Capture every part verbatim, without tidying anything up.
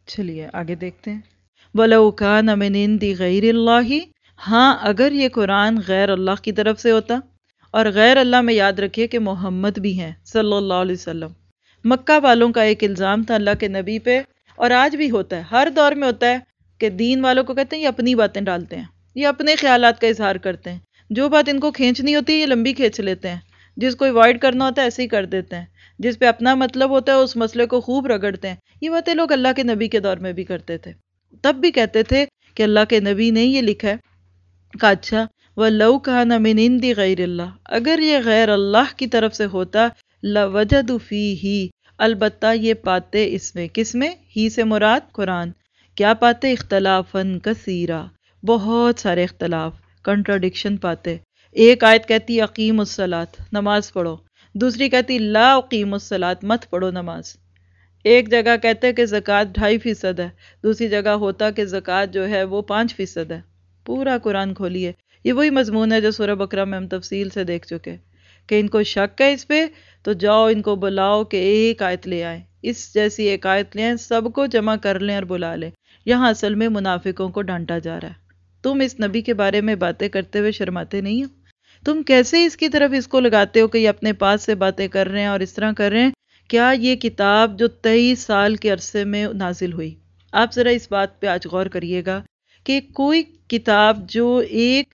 چلیے آگے دیکھتے ہیں. وَلَوْ كَانَ مِنْ عِنْدِ غَيْرِ اللَّهِ، ہاں اگر یہ قرآن غیر اللہ کی طرف سے ہوتا. اور غیر اللہ میں یاد رکھیے کہ محمد بھی ہیں صلی اللہ علیہ وسلم. مکہ والوں کا ایک الزام تھا اللہ کے نبی پہ، اور آج بھی ہوتا ہے، ہر دور میں ہوتا ہے کہ دین والوں کو کہتے ہیں یہ اپنی باتیں ڈالتے ہیں، یہ اپنے خیالات کا اظہار کرتے ہیں، جو بات ان کو کھینچنی ہوتی ہے یہ لمبی کھینچ لیتے ہیں، جس کو اوائڈ کرنا ہوتا ہے ایسے ہی کر دیتے ہیں، جس پہ اپنا مطلب ہوتا ہے اس مسئلے کو خوب رگڑتے ہیں. یہ باتیں لوگ اللہ کے نبی کے دور میں بھی کرتے تھے. تب بھی کہتے تھے کہ اللہ کے نبی نے یہ لکھا ہے. کہا اچھا وَلَوْ كَانَ مِنْ عِنْدِ غَيْرِ اللَّهِ، اگر یہ غیر اللہ کی طرف سے ہوتا لَوَجَدُوا فِيهِ، البتہ یہ پاتے اس میں، کس میں؟ ہی سے مراد قرآن. کیا پاتے؟ اختلافاً کثیرا، بہت سارے اختلاف، کنٹراڈکشن پاتے. ایک آیت کہتی اقیم الصلاۃ، نماز پڑھو، دوسری کہتی لا اقیم الصلاۃ، مت پڑھو نماز. ایک جگہ کہتے کہ زکوٰۃ ڈھائی فیصد ہے، دوسری جگہ ہوتا کہ زکوٰۃ جو ہے وہ پانچ فیصد ہے. پورا قرآن کھولیے، یہ وہی مضمون ہے جو سورہ بقرہ میں ہم تفصیل سے دیکھ چکے کہ ان کو شک ہے اس پہ تو جاؤ ان کو بلاؤ کہ ایک آیت لے آئیں، اس جیسی ایک آیت لے آئیں، سب کو جمع کر لیں اور بلا لیں. یہاں اصل میں منافقوں کو ڈانٹا جا رہا ہے. تم اس نبی کے بارے میں باتیں کرتے ہوئے شرماتے نہیں ہو؟ تم کیسے اس کی طرف اس کو لگاتے ہو کہ یہ اپنے پاس سے باتیں کر رہے ہیں اور اس طرح کر رہے ہیں؟ کیا یہ کتاب جو تیئیس سال کے عرصے میں نازل ہوئی، آپ ذرا اس بات پہ آج غور کریے گا کہ کوئی کتاب جو ایک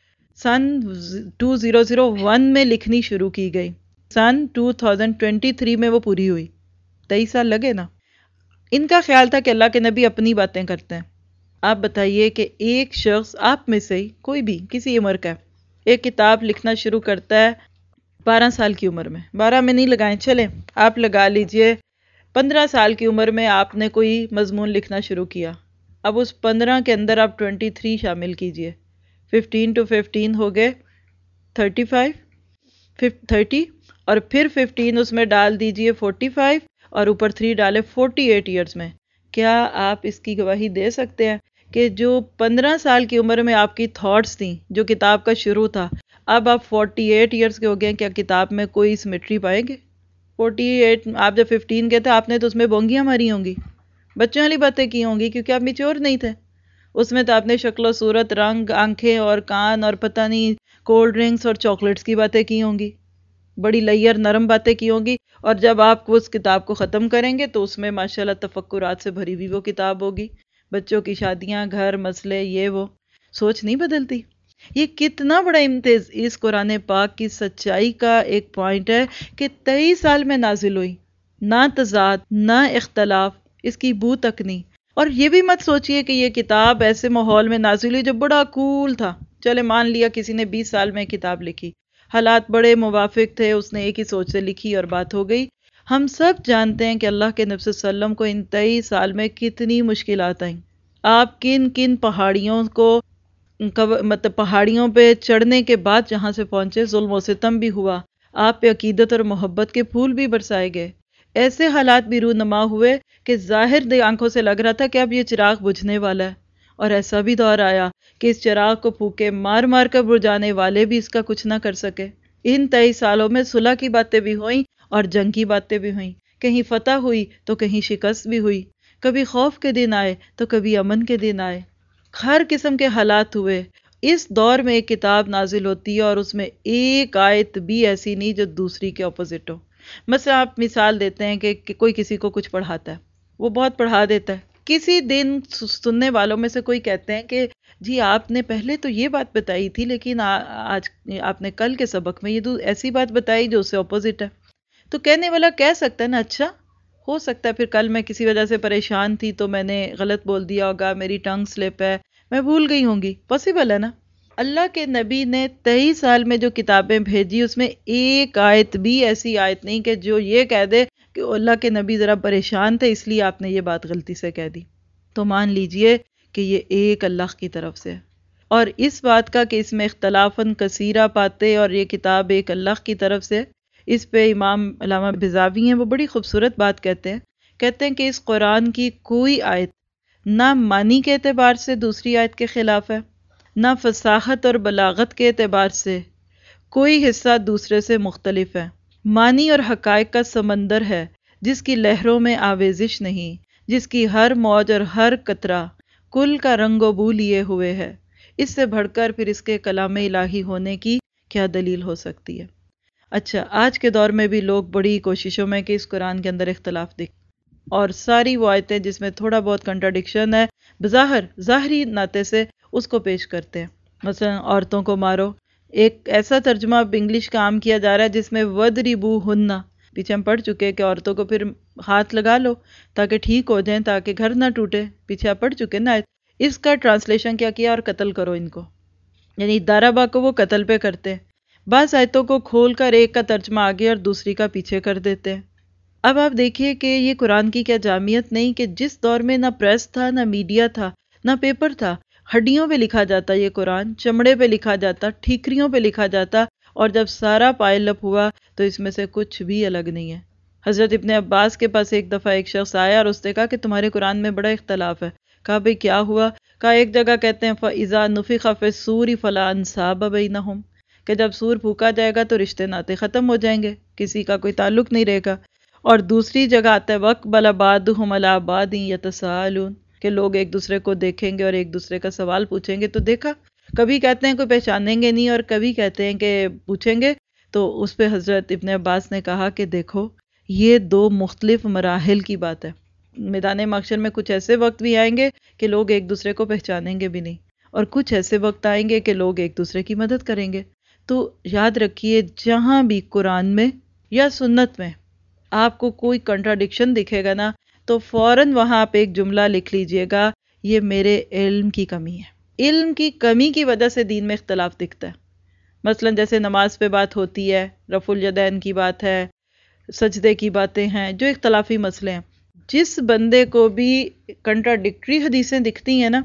سن ٹو زیرو زیرو ون میں لکھنی شروع کی گئی، سن ٹو تھاؤزینڈ ٹوینٹی تھری میں وہ پوری ہوئی، تیئیس سال لگے نا. ان کا خیال تھا کہ اللہ کے نبی اپنی باتیں کرتے ہیں. آپ بتائیے کہ ایک شخص آپ میں سے ہی کوئی بھی کسی عمر کا ایک کتاب لکھنا شروع کرتا ہے بارہ سال کی عمر میں، بارہ میں نہیں لگائیں چلیں آپ لگا لیجئے پندرہ سال کی عمر میں آپ نے کوئی مضمون لکھنا شروع کیا. اب اس پندرہ کے اندر آپ ٹوینٹی تھری شامل کیجئے، ففٹین ٹو ففٹین ہو گئے تھرٹی فائیو، تھرٹی، اور پھر ففٹین اس میں ڈال دیجئے فورٹی فائیو، اور اوپر تھری ڈالے فورٹی ایٹ ایئرز میں. کیا آپ اس کی گواہی دے سکتے ہیں کہ جو پندرہ سال کی عمر میں آپ کی تھاٹس تھیں، جو کتاب کا شروع تھا، اب آپ فورٹی ایٹ ایئرز کے ہو گئے، کیا کتاب میں کوئی سمیٹری پائیں گے؟ فورٹی ایٹ آپ جب ففٹین کے تھے آپ نے تو اس میں بونگیاں ماری ہوں گی، بچوں والی باتیں کی ہوں گی، کیونکہ آپ میچور نہیں تھے. اس میں تو آپ نے شکل و صورت، رنگ، آنکھیں اور کان اور پتہ نہیں کولڈ ڈرنکس اور چاکلیٹس کی باتیں کی ہوں گی، بڑی لیئر نرم باتیں کی ہوں گی. اور جب آپ اس کتاب کو ختم کریں گے تو اس میں ماشاءاللہ تفکرات سے بھری ہوئی وہ کتاب ہوگی، بچوں کی شادیاں، گھر، مسئلے، یہ وہ. سوچ نہیں بدلتی. یہ کتنا بڑا امتیاز اس قرآن پاک کی سچائی کا ایک پوائنٹ ہے کہ تیئیس سال میں نازل ہوئی، نہ تضاد، نہ اختلاف، اس کی بو تک نہیں. اور یہ بھی مت سوچئے کہ یہ کتاب ایسے ماحول میں نازل ہوئی جو بڑا کول تھا. چلے مان لیا کسی نے بیس سال میں کتاب لکھی، حالات بڑے موافق تھے، اس نے ایک ہی سوچ سے لکھی اور بات ہو گئی. ہم سب جانتے ہیں کہ اللہ کے نبی صلی اللہ علیہ وسلم کو ان تیئیس سال میں کتنی مشکلات آئیں. آپ کن کن پہاڑیوں کو مطلب پہاڑیوں پہ چڑھنے کے بعد جہاں سے پہنچے ظلم و ستم بھی ہوا، آپ پہ عقیدت اور محبت کے پھول بھی برسائے گئے. ایسے حالات بھی رونما ہوئے کہ ظاہر دے آنکھوں سے لگ رہا تھا کہ اب یہ چراغ بجھنے والا ہے، اور ایسا بھی دور آیا کہ اس چراغ کو پھونکے مار مار کر بجھانے والے بھی اس کا کچھ نہ کر سکے. ان تیئیس سالوں میں صلح کی باتیں بھی ہوئیں اور جنگ کی باتیں بھی ہوئیں، کہیں فتح ہوئی تو کہیں شکست بھی ہوئی، کبھی خوف کے دن آئے تو کبھی امن کے دن آئے، ہر قسم کے حالات ہوئے. اس دور میں ایک کتاب نازل ہوتی ہے اور اس میں ایک آیت بھی ایسی نہیں جو دوسری کے اپوزٹ ہو. مثلا آپ مثال دیتے ہیں کہ کوئی کسی کو کچھ پڑھاتا ہے، وہ بہت پڑھا دیتا ہے، کسی دن سننے والوں میں سے کوئی کہتے ہیں کہ جی آپ نے پہلے تو یہ بات بتائی تھی لیکن آج آپ نے کل کے سبق میں یہ ایسی بات بتائی جو اس سے اپوزٹ ہے. تو کہنے والا کہہ سکتا ہے نا اچھا ہو سکتا ہے پھر کل میں کسی وجہ سے پریشان تھی تو میں نے غلط بول دیا ہوگا، میری ٹنگ سلپ ہے، میں بھول گئی ہوں گی، پاسبل ہے نا. اللہ کے نبی نے تیئیس سال میں جو کتابیں بھیجی اس میں ایک آیت بھی ایسی آیت نہیں کہ جو یہ کہہ دے کہ اللہ کے نبی ذرا پریشان تھے اس لیے آپ نے یہ بات غلطی سے کہہ دی. تو مان لیجئے کہ یہ ایک اللہ کی طرف سے، اور اس بات کا کہ اس میں اختلافاً کثیرہ پاتے اور یہ کتاب ایک اللہ کی طرف سے، اس پہ امام علامہ بزاوی ہیں، وہ بڑی خوبصورت بات کہتے ہیں. کہتے ہیں کہ اس قرآن کی کوئی آیت نہ معنی کے اعتبار سے دوسری آیت کے خلاف ہے، نہ فصاحت اور بلاغت کے اعتبار سے کوئی حصہ دوسرے سے مختلف ہے. معنی اور حقائق کا سمندر ہے جس کی لہروں میں آویزش نہیں، جس کی ہر موج اور ہر قطرہ کل کا رنگ و بو لیے ہوئے ہے، اس سے بڑھ کر پھر اس کے کلام الہی ہونے کی کیا دلیل ہو سکتی ہے؟ اچھا، آج کے دور میں بھی لوگ بڑی کوششوں میں کہ اس قرآن کے اندر اختلاف دکھ، اور ساری وہ آیتیں جس میں تھوڑا بہت کنٹراڈکشن ہے بظاہر ظاہری ناطے سے اس کو پیش کرتے ہیں۔ مثلا عورتوں کو مارو، ایک ایسا ترجمہ اب انگلش کا عام کیا جا رہا ہے جس میں وَضْرِبُوهُنَّ ہننا، پیچھے ہم پڑھ چکے کہ عورتوں کو پھر ہاتھ لگا لو تاکہ ٹھیک ہو جائیں، تاکہ گھر نہ ٹوٹے، پیچھے آپ پڑھ چکے نا۔ اس کا ٹرانسلیشن کیا کیا؟ اور قتل کرو ان کو، یعنی دارابا کو وہ قتل پہ کرتے ہیں۔ بعض آیتوں کو کھول کر ایک کا ترجمہ آگے اور دوسری کا پیچھے کر دیتے ہیں۔ اب آپ دیکھیے کہ یہ قرآن کی کیا جامعیت نہیں کہ جس دور میں نہ پریس تھا، نہ میڈیا تھا، نہ پیپر تھا، ہڈیوں پہ لکھا جاتا یہ قرآن، چمڑے پہ لکھا جاتا، ٹھیکریوں پہ لکھا جاتا، اور جب سارا پائل اپ ہوا تو اس میں سے کچھ بھی الگ نہیں ہے۔ حضرت ابن عباس کے پاس ایک دفعہ ایک شخص آیا اور اس نے کہا کہ تمہارے قرآن میں بڑا اختلاف ہے۔ کہا بھئی کیا ہوا؟ کہا ایک جگہ کہتے ہیں فَإِذَا نُفِخَ فِي الصُّورِ فَلَا أَنْسَابَ بَيْنَهُمْ، کہ جب سور پھونکا جائے گا تو رشتے ناطے ختم ہو جائیں گے، کسی کا کوئی تعلق نہیں رہے گا۔ اور دوسری جگہ آتا ہے وَأَقْبَلَ بَعْضُهُمْ عَلَىٰ بَعْضٍ يَتَسَاءَلُونَ، کہ لوگ ایک دوسرے کو دیکھیں گے اور ایک دوسرے کا سوال پوچھیں گے۔ تو دیکھا، کبھی کہتے ہیں کوئی پہچانیں گے نہیں اور کبھی کہتے ہیں کہ پوچھیں گے۔ تو اس پہ حضرت ابن عباس نے کہا کہ دیکھو یہ دو مختلف مراحل کی بات ہے، میدان محشر میں کچھ ایسے وقت بھی آئیں گے کہ لوگ ایک دوسرے کو پہچانیں گے بھی نہیں، اور کچھ ایسے وقت آئیں گے کہ لوگ ایک دوسرے کی مدد کریں گے۔ تو یاد رکھیے جہاں بھی قرآن میں یا سنت میں آپ کو کوئی کنٹراڈکشن دکھے گا نا تو فوراً وہاں آپ ایک جملہ لکھ لیجئے گا، یہ میرے علم کی کمی ہے۔ علم کی کمی کی وجہ سے دین میں اختلاف دکھتا ہے۔ مثلا جیسے نماز پہ بات ہوتی ہے، رفع الیدین کی بات ہے، سجدے کی باتیں ہیں، جو اختلافی مسئلے ہیں، جس بندے کو بھی کنٹراڈکٹری حدیثیں دکھتی ہیں نا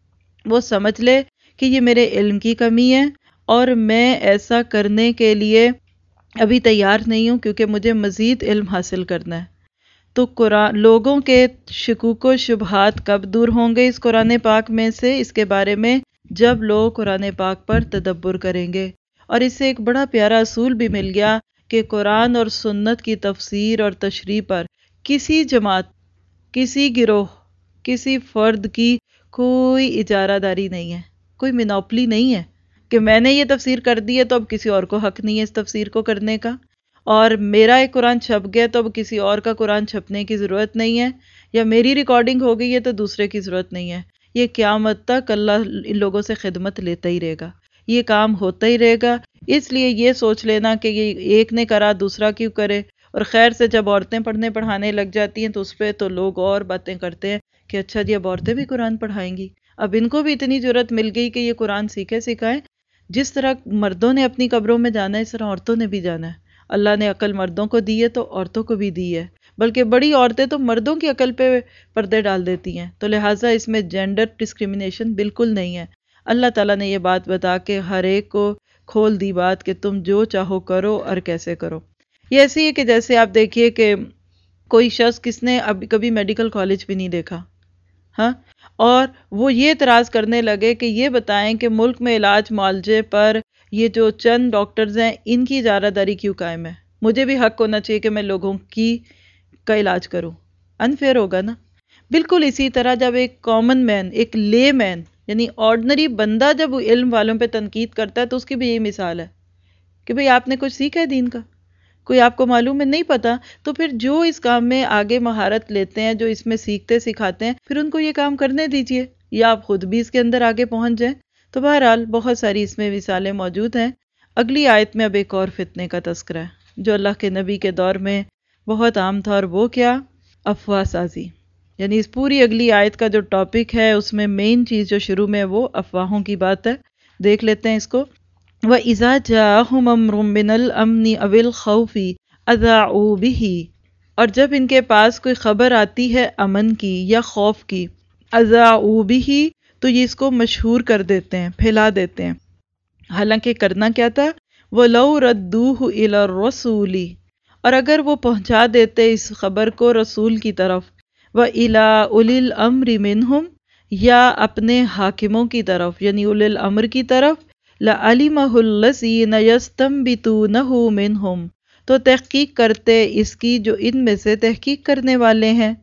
وہ سمجھ لے کہ یہ میرے علم کی کمی ہے اور میں ایسا کرنے کے لیے ابھی تیار نہیں ہوں، کیونکہ مجھے مزید علم حاصل کرنا ہے۔ تو قرآن لوگوں کے شکوک و شبہات کب دور ہوں گے اس قرآن پاک میں سے، اس کے بارے میں جب لوگ قرآن پاک پر تدبر کریں گے۔ اور اس سے ایک بڑا پیارا اصول بھی مل گیا کہ قرآن اور سنت کی تفسیر اور تشریح پر کسی جماعت، کسی گروہ، کسی فرد کی کوئی اجارہ داری نہیں ہے، کوئی منوپلی نہیں ہے کہ میں نے یہ تفسیر کر دی ہے تو اب کسی اور کو حق نہیں ہے اس تفسیر کو کرنے کا، اور میرا ایک قرآن چھپ گیا تو اب کسی اور کا قرآن چھپنے کی ضرورت نہیں ہے، یا میری ریکارڈنگ ہو گئی ہے تو دوسرے کی ضرورت نہیں ہے۔ یہ قیامت تک اللہ ان لوگوں سے خدمت لیتا ہی رہے گا، یہ کام ہوتا ہی رہے گا۔ اس لیے یہ سوچ لینا کہ یہ ایک نے کرا دوسرا کیوں کرے، اور خیر سے جب عورتیں پڑھنے پڑھانے لگ جاتی ہیں تو اس پہ تو لوگ اور باتیں کرتے ہیں کہ اچھا جی اب عورتیں بھی قرآن پڑھائیں گی، اب ان کو بھی اتنی ضرورت مل گئی کہ یہ قرآن سیکھے سکھائیں۔ جس طرح مردوں نے اپنی قبروں میں جانا ہے اس طرح عورتوں نے بھی جانا ہے۔ اللہ نے عقل مردوں کو دی ہے تو عورتوں کو بھی دی ہے، بلکہ بڑی عورتیں تو مردوں کی عقل پہ پردے ڈال دیتی ہیں، تو لہٰذا اس میں جینڈر ڈسکریمنیشن بالکل نہیں ہے۔ اللہ تعالیٰ نے یہ بات بتا کے ہر ایک کو کھول دی بات کہ تم جو چاہو کرو اور کیسے کرو۔ یہ ایسی ہے کہ جیسے آپ دیکھیے کہ کوئی شخص کس نے اب کبھی میڈیکل کالج بھی نہیں دیکھا، ہاں، اور وہ یہ اعتراض کرنے لگے کہ یہ بتائیں کہ ملک میں علاج معالجے پر یہ جو چند ڈاکٹرز ہیں ان کی اجارہ داری کیوں قائم ہے؟ مجھے بھی حق ہونا چاہیے کہ میں لوگوں کی کا علاج کروں، انفیئر ہوگا نا۔ بالکل اسی طرح جب ایک کامن مین، ایک لے مین یعنی آرڈنری بندہ جب علم والوں پہ تنقید کرتا ہے تو اس کی بھی یہی مثال ہے کہ بھئی آپ نے کچھ سیکھا ہے دین کا، کوئی آپ کو معلوم ہے نہیں پتا، تو پھر جو اس کام میں آگے مہارت لیتے ہیں، جو اس میں سیکھتے سکھاتے ہیں، پھر ان کو یہ کام کرنے دیجئے، یا آپ خود بھی اس کے اندر آگے پہنچ جائیں۔ تو بہرحال بہت ساری اس میں مثالیں موجود ہیں۔ اگلی آیت میں اب ایک اور فتنے کا تذکرہ ہے جو اللہ کے نبی کے دور میں بہت عام تھا، اور وہ کیا؟ افواہ سازی۔ یعنی اس پوری اگلی آیت کا جو ٹاپک ہے اس میں مین چیز جو شروع میں وہ افواہوں کی بات ہے۔ دیکھ لیتے ہیں اس کو۔ وَإِذَا جَاءَهُمْ أَمْرٌ مِّنَ الْأَمْنِ أَوِ الْخَوْفِ أَذَاعُوا بِهِ، اور جب ان کے پاس کوئی خبر آتی ہے امن کی یا خوف کی، أَذَاعُوا بِهِ، تو یہ اس کو مشہور کر دیتے ہیں، پھیلا دیتے ہیں۔ حالانکہ کرنا کیا تھا؟ وَلَوْ رَدُّوهُ إِلَى الرَّسُولِ، اور اگر وہ پہنچا دیتے اس خبر کو رسول کی طرف، وَإِلَىٰ أُولِي الْأَمْرِ مِنْهُمْ، یا اپنے حاکموں کی طرف یعنی اولی الامر کی طرف، لَعَلِمَهُ الَّذِينَ يَسْتَنبِطُونَهُ مِنْهُمْ، تو تحقیق کرتے اس کی جو ان میں سے تحقیق کرنے والے ہیں۔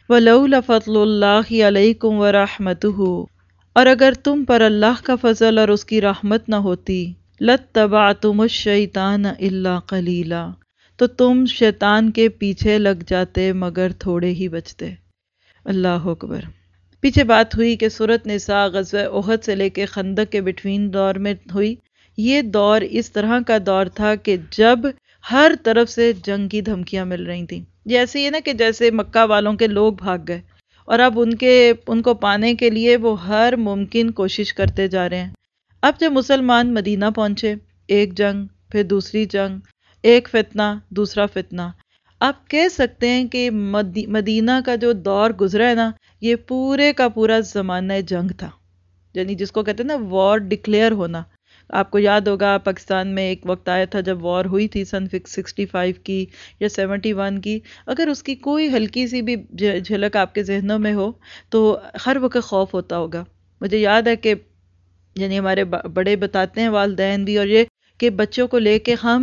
وَلَوْلَا فَضْلُ اللَّهِ عَلَيْكُمْ وَرَحْمَتُهُ، اور اگر تم پر اللہ کا فضل اور اس کی رحمت نہ ہوتی، لَاتَّبَعْتُمُ الشَّيْطَانَ إِلَّا قَلِيلًا، تو تم شیطان کے پیچھے لگ جاتے مگر تھوڑے ہی بچتے۔ اللہ اکبر۔ پیچھے بات ہوئی کہ سورۃ نساء غزوہ احد سے لے کے خندق کے بٹوین دور میں ہوئی۔ یہ دور اس طرح کا دور تھا کہ جب ہر طرف سے جنگ کی دھمکیاں مل رہی تھیں، جیسے یہ نا کہ جیسے مکہ والوں کے لوگ بھاگ گئے اور اب ان کے ان کو پانے کے لیے وہ ہر ممکن کوشش کرتے جا رہے ہیں۔ اب جب مسلمان مدینہ پہنچے، ایک جنگ، پھر دوسری جنگ، ایک فتنہ، دوسرا فتنہ، آپ کہہ سکتے ہیں کہ مدینہ کا جو دور گزرا ہے نا، یہ پورے کا پورا زمانہ جنگ تھا، یعنی جس کو کہتے ہیں نا وار ڈکلیئر ہونا۔ آپ کو یاد ہوگا پاکستان میں ایک وقت آیا تھا جب وار ہوئی تھی سن سکسٹی فائیو کی یا سیونٹی ون کی، اگر اس کی کوئی ہلکی سی بھی جھلک آپ کے ذہنوں میں ہو تو ہر وقت خوف ہوتا ہوگا۔ مجھے یاد ہے کہ یعنی ہمارے بڑے بتاتے ہیں، والدین بھی، اور یہ کہ بچوں کو لے کے ہم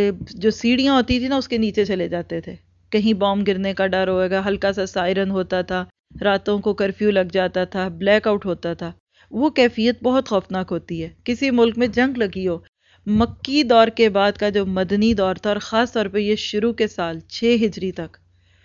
جو سیڑھیاں ہوتی تھی نا اس کے نیچے چلے جاتے تھے، کہیں بام گرنے کا ڈر ہوئے گا، ہلکا سا سائرن ہوتا تھا، راتوں کو کرفیو لگ جاتا تھا، بلیک آؤٹ ہوتا تھا۔ وہ کیفیت بہت خوفناک ہوتی ہے کسی ملک میں جنگ لگی ہو۔ مکی دور کے بعد کا جو مدنی دور تھا، اور خاص طور پہ یہ شروع کے سال چھ ہجری تک،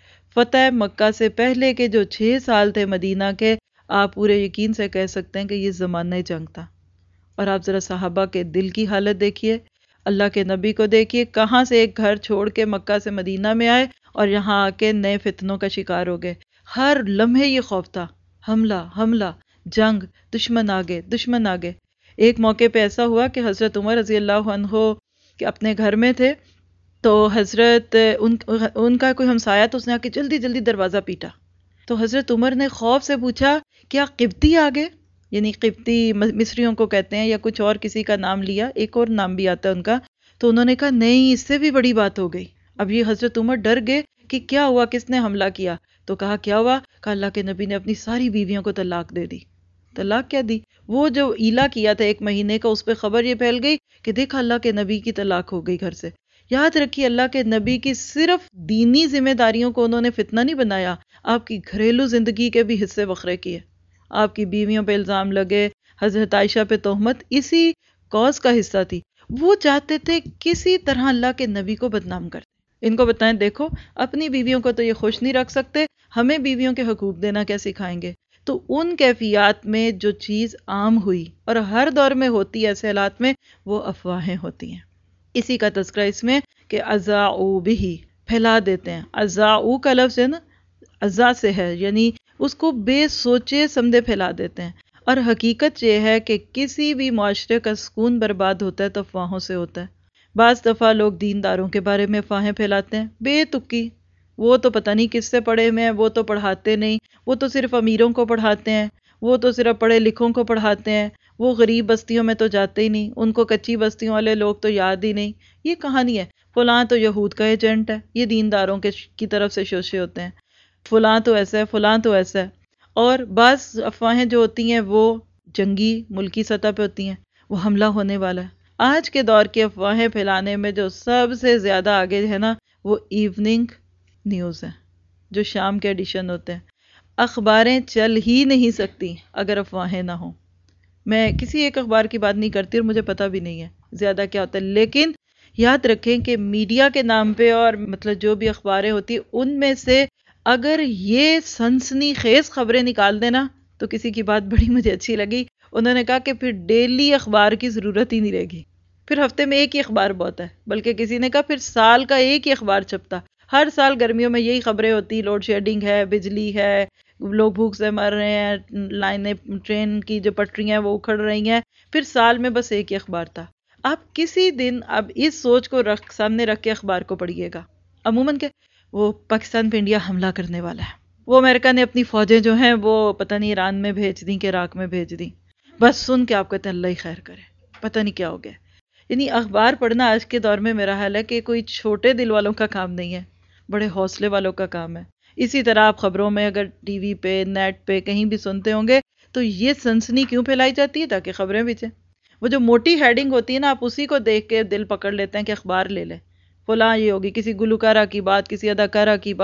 فتح مکہ سے پہلے کے جو چھ سال تھے مدینہ کے، آپ پورے یقین سے کہہ سکتے ہیں کہ یہ زمانہ جنگ تھا۔ اور آپ ذرا صحابہ کے دل کی حالت دیکھیے، اللہ کے نبی کو دیکھیے، کہاں سے ایک گھر چھوڑ کے مکہ سے مدینہ میں آئے اور یہاں آ کے نئے فتنوں کا شکار ہو گئے۔ ہر لمحے یہ خوف تھا، حملہ حملہ، جنگ، دشمن آگے دشمن آگے۔ ایک موقع پہ ایسا ہوا کہ حضرت عمر رضی اللہ عنہ کہ اپنے گھر میں تھے، تو حضرت ان, ان کا کوئی ہمسایہ تو اس نے آ کے جلدی جلدی دروازہ پیٹا، تو حضرت عمر نے خوف سے پوچھا کیا قبطی آگے؟ یعنی قبطی مصریوں کو کہتے ہیں، یا کچھ اور کسی کا نام لیا، ایک اور نام بھی آتا ہے ان کا۔ تو انہوں نے کہا نہیں، اس سے بھی بڑی بات ہو گئی۔ اب یہ حضرت عمر ڈر گئے کہ کیا ہوا، کس نے حملہ کیا؟ تو کہا کیا ہوا؟ کہا اللہ کے نبی نے اپنی ساری بیویوں کو طلاق دے دی۔ طلاق کیا دی؟ وہ جو ایلا کیا تھا ایک مہینے کا، اس پہ خبر یہ پھیل گئی کہ دیکھا اللہ کے نبی کی طلاق ہو گئی گھر سے۔ یاد رکھیے اللہ کے نبی کی صرف دینی ذمہ داریوں کو انہوں نے فتنہ نہیں بنایا، آپ کی گھریلو زندگی کے بھی حصے بکھرے کیے۔ آپ کی بیویوں پہ الزام لگے، حضرت عائشہ پہ تہمت اسی کاز کا حصہ تھی۔ وہ چاہتے تھے کسی طرح اللہ کے نبی کو بدنام کرتے۔ ان کو بتائیں دیکھو اپنی بیویوں کو تو یہ خوش نہیں رکھ سکتے، ہمیں بیویوں کے حقوق دینا کیا سکھائیں گے؟ تو ان کیفیات میں جو چیز عام ہوئی اور ہر دور میں ہوتی ہے ایسے حالات میں، وہ افواہیں ہوتی ہیں۔ اسی کا تذکرہ اس میں کہ اذاعوا بہ، پھیلا دیتے ہیں۔ اذاعوا کا لفظ ہے نا، اذا سے ہے، یعنی اس کو بے سوچے سمجھے پھیلا دیتے ہیں۔ اور حقیقت یہ ہے کہ کسی بھی معاشرے کا سکون برباد ہوتا ہے تو افواہوں سے ہوتا ہے۔ بعض دفعہ لوگ دینداروں کے بارے میں افواہیں پھیلاتے ہیں بے تکی، وہ تو پتہ نہیں کس سے پڑھے ہوئے ہیں، وہ تو پڑھاتے نہیں، وہ تو صرف امیروں کو پڑھاتے ہیں، وہ تو صرف پڑھے لکھوں کو پڑھاتے ہیں، وہ غریب بستیوں میں تو جاتے ہی نہیں، ان کو کچی بستیوں والے لوگ تو یاد ہی نہیں۔ یہ کہانی ہے، فلاں تو یہود کا ایجنٹ ہے، یہ دینداروں کے کی طرف سے شوشے ہوتے ہیں، فلاں تو ایسا ہے، فلاں تو ایسا ہے۔ اور بعض افواہیں جو ہوتی ہیں وہ جنگی ملکی سطح پہ ہوتی ہیں، وہ حملہ ہونے والا ہے۔ آج کے دور کی افواہیں پھیلانے میں جو سب سے زیادہ آگے ہے نا، وہ ایوننگ نیوز ہے، جو شام کے ایڈیشن ہوتے ہیں۔ اخباریں چل ہی نہیں سکتی اگر افواہیں نہ ہوں۔ میں کسی ایک اخبار کی بات نہیں کرتی اور مجھے پتہ بھی نہیں ہے زیادہ کیا ہوتا ہے، لیکن یاد رکھیں کہ میڈیا کے نام پہ اور مطلب جو بھی اخباریں ہوتی ہیں ان میں سے اگر یہ سنسنی خیز خبریں نکال دینا تو کسی کی بات بڑی مجھے اچھی لگی، انہوں نے کہا کہ پھر ڈیلی اخبار کی ضرورت ہی نہیں رہے گی، پھر ہفتے میں ایک ہی اخبار بہت ہے، بلکہ کسی نے کہا پھر سال کا ایک ہی اخبار چھپتا، ہر سال گرمیوں میں یہی خبریں ہوتی، لوڈ شیڈنگ ہے، بجلی ہے، لوگ بھوک سے مر رہے ہیں، لائنیں ٹرین کی جو پٹریاں ہیں وہ اکھڑ رہی ہیں، پھر سال میں بس ایک ہی اخبار تھا۔ آپ کسی دن اب اس سوچ کو رکھ سامنے رکھ کے اخبار کو پڑھیے گا، عموماً کہ وہ پاکستان پہ انڈیا حملہ کرنے والا ہے، وہ امریکہ نے اپنی فوجیں جو ہیں وہ پتہ نہیں ایران میں بھیج دیں کہ عراق میں بھیج دیں، بس سن کے آپ کہتے ہیں اللہ ہی خیر کرے، پتہ نہیں کیا ہو گیا۔ یعنی اخبار پڑھنا آج کے دور میں میرا حال ہے کہ کوئی چھوٹے دل والوں کا کام نہیں ہے، بڑے حوصلے والوں کا کام ہے۔ اسی طرح آپ خبروں میں اگر ٹی وی پہ، نیٹ پہ کہیں بھی سنتے ہوں گے تو یہ سنسنی کیوں پھیلائی جاتی ہے؟ تاکہ خبریں بچیں۔ وہ جو موٹی ہیڈنگ ہوتی ہے نا، آپ اسی کو دیکھ کے دل پکڑ لیتے ہیں کہ اخبار لے لیں، فلاں یہ ہوگی، کسی گلوکارہ کی بات، کسی اداکارہ کی بات،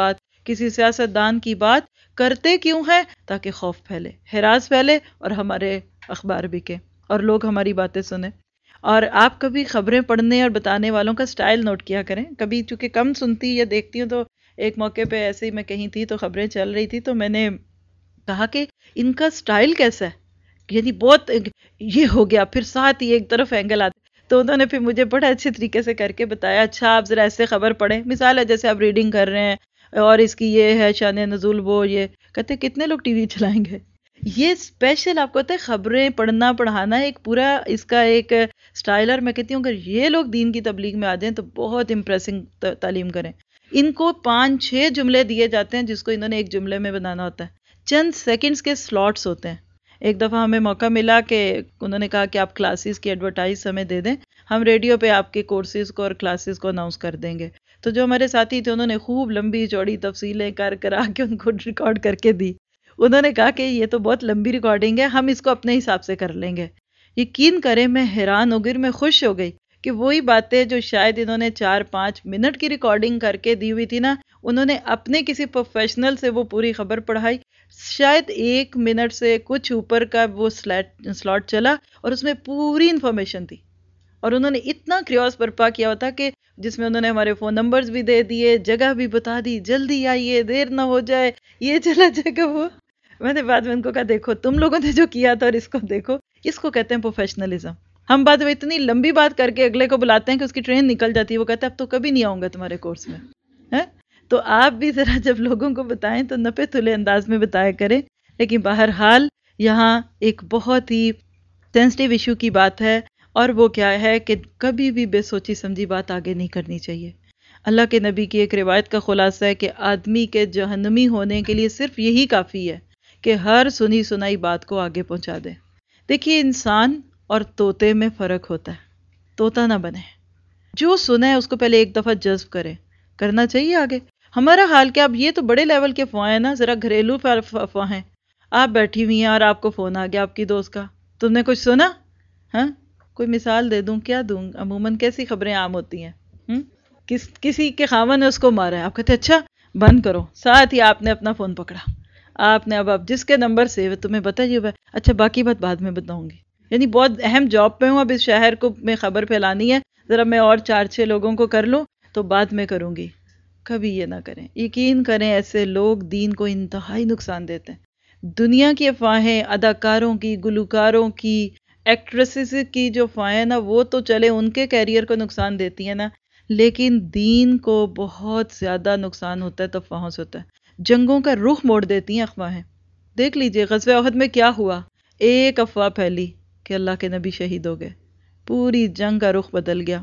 کسی سیاستدان کی بات کرتے کیوں ہیں؟ تاکہ خوف پھیلے، ہراس پھیلے اور ہمارے اخبار بکے اور لوگ ہماری باتیں سنیں۔ اور آپ کبھی خبریں پڑھنے اور بتانے والوں کا سٹائل نوٹ کیا کریں۔ کبھی چونکہ کم سنتی یا دیکھتی ہوں، تو ایک موقع پہ ایسے ہی میں کہیں تھی تو خبریں چل رہی تھی، تو میں نے کہا کہ ان کا سٹائل کیسا ہے، یعنی بہت یہ ہو گیا، پھر ساتھ ہی ایک طرف اینگل آتے، تو انہوں نے پھر مجھے بڑا اچھے طریقے سے کر کے بتایا، اچھا آپ ذرا ایسے خبر پڑھیں، مثال ہے جیسے آپ ریڈنگ کر رہے ہیں اور اس کی یہ ہے شان نزول، وہ یہ کہتے کتنے لوگ ٹی وی چلائیں گے۔ یہ اسپیشل آپ کو پتہ ہے خبریں پڑھنا پڑھانا ایک پورا اس کا ایک سٹائل، اور میں کہتی ہوں اگر یہ لوگ دین کی تبلیغ میں آ جائیں تو بہت امپریسنگ تعلیم کریں۔ ان کو پانچ چھ جملے دیے جاتے ہیں جس کو انہوں نے ایک جملے میں بنانا ہوتا ہے، چند سیکنڈز کے سلاٹس ہوتے ہیں۔ ایک دفعہ ہمیں موقع ملا کہ انہوں نے کہا کہ آپ کلاسز کی ایڈورٹائز ہمیں دے دیں، ہم ریڈیو پہ آپ کے کورسز کو اور کلاسز کو اناؤنس کر دیں گے۔ تو جو ہمارے ساتھی تھے انہوں نے خوب لمبی چوڑی تفصیلیں کر کرا کے ان کو ریکارڈ کر کے دی۔ انہوں نے کہا کہ یہ تو بہت لمبی ریکارڈنگ ہے، ہم اس کو اپنے حساب سے کر لیں گے۔ یقین کریں میں حیران ہو گئی، میں خوش ہو گئی کہ وہی باتیں جو شاید انہوں نے چار پانچ منٹ کی ریکارڈنگ کر کے دی ہوئی تھی نا، انہوں نے اپنے کسی پروفیشنل سے وہ پوری خبر پڑھائی، شاید ایک منٹ سے کچھ اوپر کا وہ سلاٹ چلا اور اس میں پوری انفارمیشن تھی، اور انہوں نے اتنا کریوس برپا کیا ہوتا کہ جس میں انہوں نے ہمارے فون نمبرز بھی دے دیے، جگہ بھی بتا دی، جلدی آئیے دیر نہ ہو جائے، یہ چلا جائے گا وہ۔ میں نے بعد میں ان کو کہا دیکھو تم لوگوں نے جو کیا تھا اور اس کو دیکھو، اس کو کہتے ہیں پروفیشنلزم۔ ہم بعد میں اتنی لمبی بات کر کے اگلے کو بلاتے ہیں کہ اس کی ٹرین نکل جاتی ہے، وہ کہتا ہے اب تو کبھی نہیں آؤں گا تمہارے کورس میں، ہے؟ تو آپ بھی ذرا جب لوگوں کو بتائیں تو نپے تلے انداز میں بتایا کریں۔ لیکن بہرحال یہاں ایک بہت ہی سینسٹیو ایشو کی بات ہے، اور وہ کیا ہے کہ کبھی بھی بے سوچی سمجھی بات آگے نہیں کرنی چاہیے۔ اللہ کے نبی کی ایک روایت کا خلاصہ ہے کہ آدمی کے جہنمی ہونے کے لیے صرف یہی کافی ہے کہ ہر سنی سنائی بات کو آگے پہنچا دے۔ دیکھیے انسان اور طوطے میں فرق ہوتا ہے، طوطا نہ بنے، جو سنا ہے اس کو پہلے ایک دفعہ جذب کرے، کرنا چاہیے آگے۔ ہمارا حال کیا، اب یہ تو بڑے لیول کے افواہیں ہیں نا، ذرا گھریلو افواہیں، آپ بیٹھی ہوئی ہیں اور آپ کو فون آ گیا آپ کی دوست کا، تم نے کچھ سنا؟ ہاں کوئی مثال دے دوں، کیا دوں؟ عموماً کیسی خبریں عام ہوتی ہیں؟ ہم؟ کس کسی کے خاوند نے اس کو مارا ہے، آپ کہتے اچھا بند کرو، ساتھ ہی آپ نے اپنا فون پکڑا، آپ نے اب اب جس کے نمبر سے تمہیں بتائیے، اچھا باقی بات بعد میں بتاؤں گی، یعنی بہت اہم جاب پہ ہوں، اب اس شہر کو میں خبر پھیلانی ہے، ذرا میں اور چار چھ لوگوں کو کر لوں تو بعد میں کروں گی۔ کبھی یہ نہ کریں، یقین کریں ایسے لوگ دین کو انتہائی نقصان دیتے ہیں۔ دنیا کی افواہیں، اداکاروں کی، گلوکاروں کی، ایکٹریسز کی جو افواہیں نا، وہ تو چلے ان کے کیریئر کو نقصان دیتی ہیں نا، لیکن دین کو بہت زیادہ نقصان ہوتا ہے تو افواہوں سے ہوتا ہے۔ جنگوں کا رخ موڑ دیتی ہیں افواہیں۔ دیکھ لیجئے غزوہ احد میں کیا ہوا، ایک افواہ پھیلی کہ اللہ کے نبی شہید ہو گئے، پوری جنگ کا رخ بدل گیا۔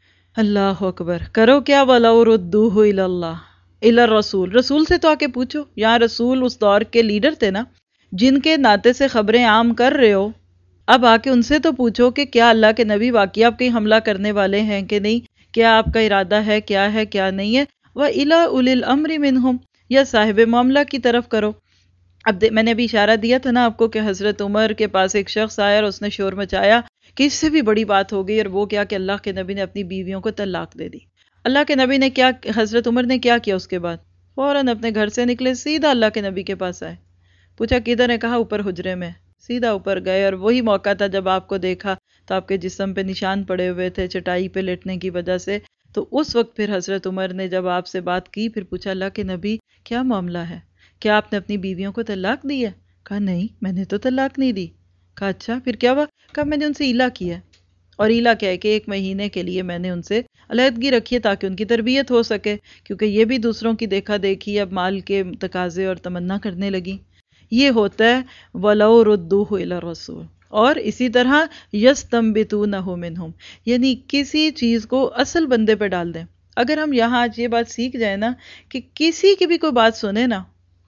اللہ اکبر، کرو کیا، وَلَوْ رُدُّوهُ إِلَى اللَّهِ إِلَى الرَّسُولِ، رسول سے تو آ کے پوچھو۔ یہاں رسول اس دور کے لیڈر تھے نا، جن کے ناطے سے خبریں عام کر رہے ہو، اب آ کے ان سے تو پوچھو کہ کیا اللہ کے نبی واقعی آپ کہیں حملہ کرنے والے ہیں کہ نہیں، کیا آپ کا ارادہ ہے، کیا ہے کیا نہیں ہے۔ وَإِلَىٰ أُولِي الْأَمْرِ مِنْهُمْ، یا صاحب معاملہ کی طرف کرو۔ اب میں نے ابھی اشارہ دیا تھا نا آپ کو کہ حضرت عمر کے پاس ایک شخص آیا اور اس نے شور مچایا کہ اس سے بھی بڑی بات ہو گئی، اور وہ کیا کہ اللہ کے نبی نے اپنی بیویوں کو طلاق دے دی۔ اللہ کے نبی نے کیا، حضرت عمر نے کیا کیا اس کے بعد؟ فوراً اپنے گھر سے نکلے، سیدھا اللہ کے نبی کے پاس آئے، پوچھا کدھر ہے، کہا اوپر حجرے میں، سیدھا اوپر گئے، اور وہی موقع تھا جب آپ کو دیکھا تو آپ کے جسم پہ نشان پڑے ہوئے تھے چٹائی پہ لیٹنے کی وجہ سے۔ تو اس وقت پھر حضرت عمر نے جب آپ سے بات کی، پھر پوچھا اللہ کے نبی کیا معاملہ ہے، کیا آپ نے اپنی بیویوں کو طلاق دی ہے؟ کہا نہیں میں نے تو طلاق نہیں دی۔ کہا اچھا پھر کیا ہوا؟ کہا میں نے ان سے ایلا کیا ہے، اور ایلا کیا ہے کہ ایک مہینے کے لیے میں نے ان سے علیحدگی رکھی ہے تاکہ ان کی تربیت ہو سکے، کیونکہ یہ بھی دوسروں کی دیکھا دیکھی اب مال کے تقاضے اور تمنا کرنے لگی۔ یہ ہوتا ہے وَلَوْ رُدُّوهُ إِلَى الرَّسُولِ۔ اور اسی طرح يَسْتَنبِطُونَهُ مِنْهُمْ، یعنی کسی چیز کو اصل بندے پہ ڈال دیں۔ اگر ہم یہاں آج یہ بات سیکھ جائیں نا کہ کسی کی بھی کوئی بات سنے نا،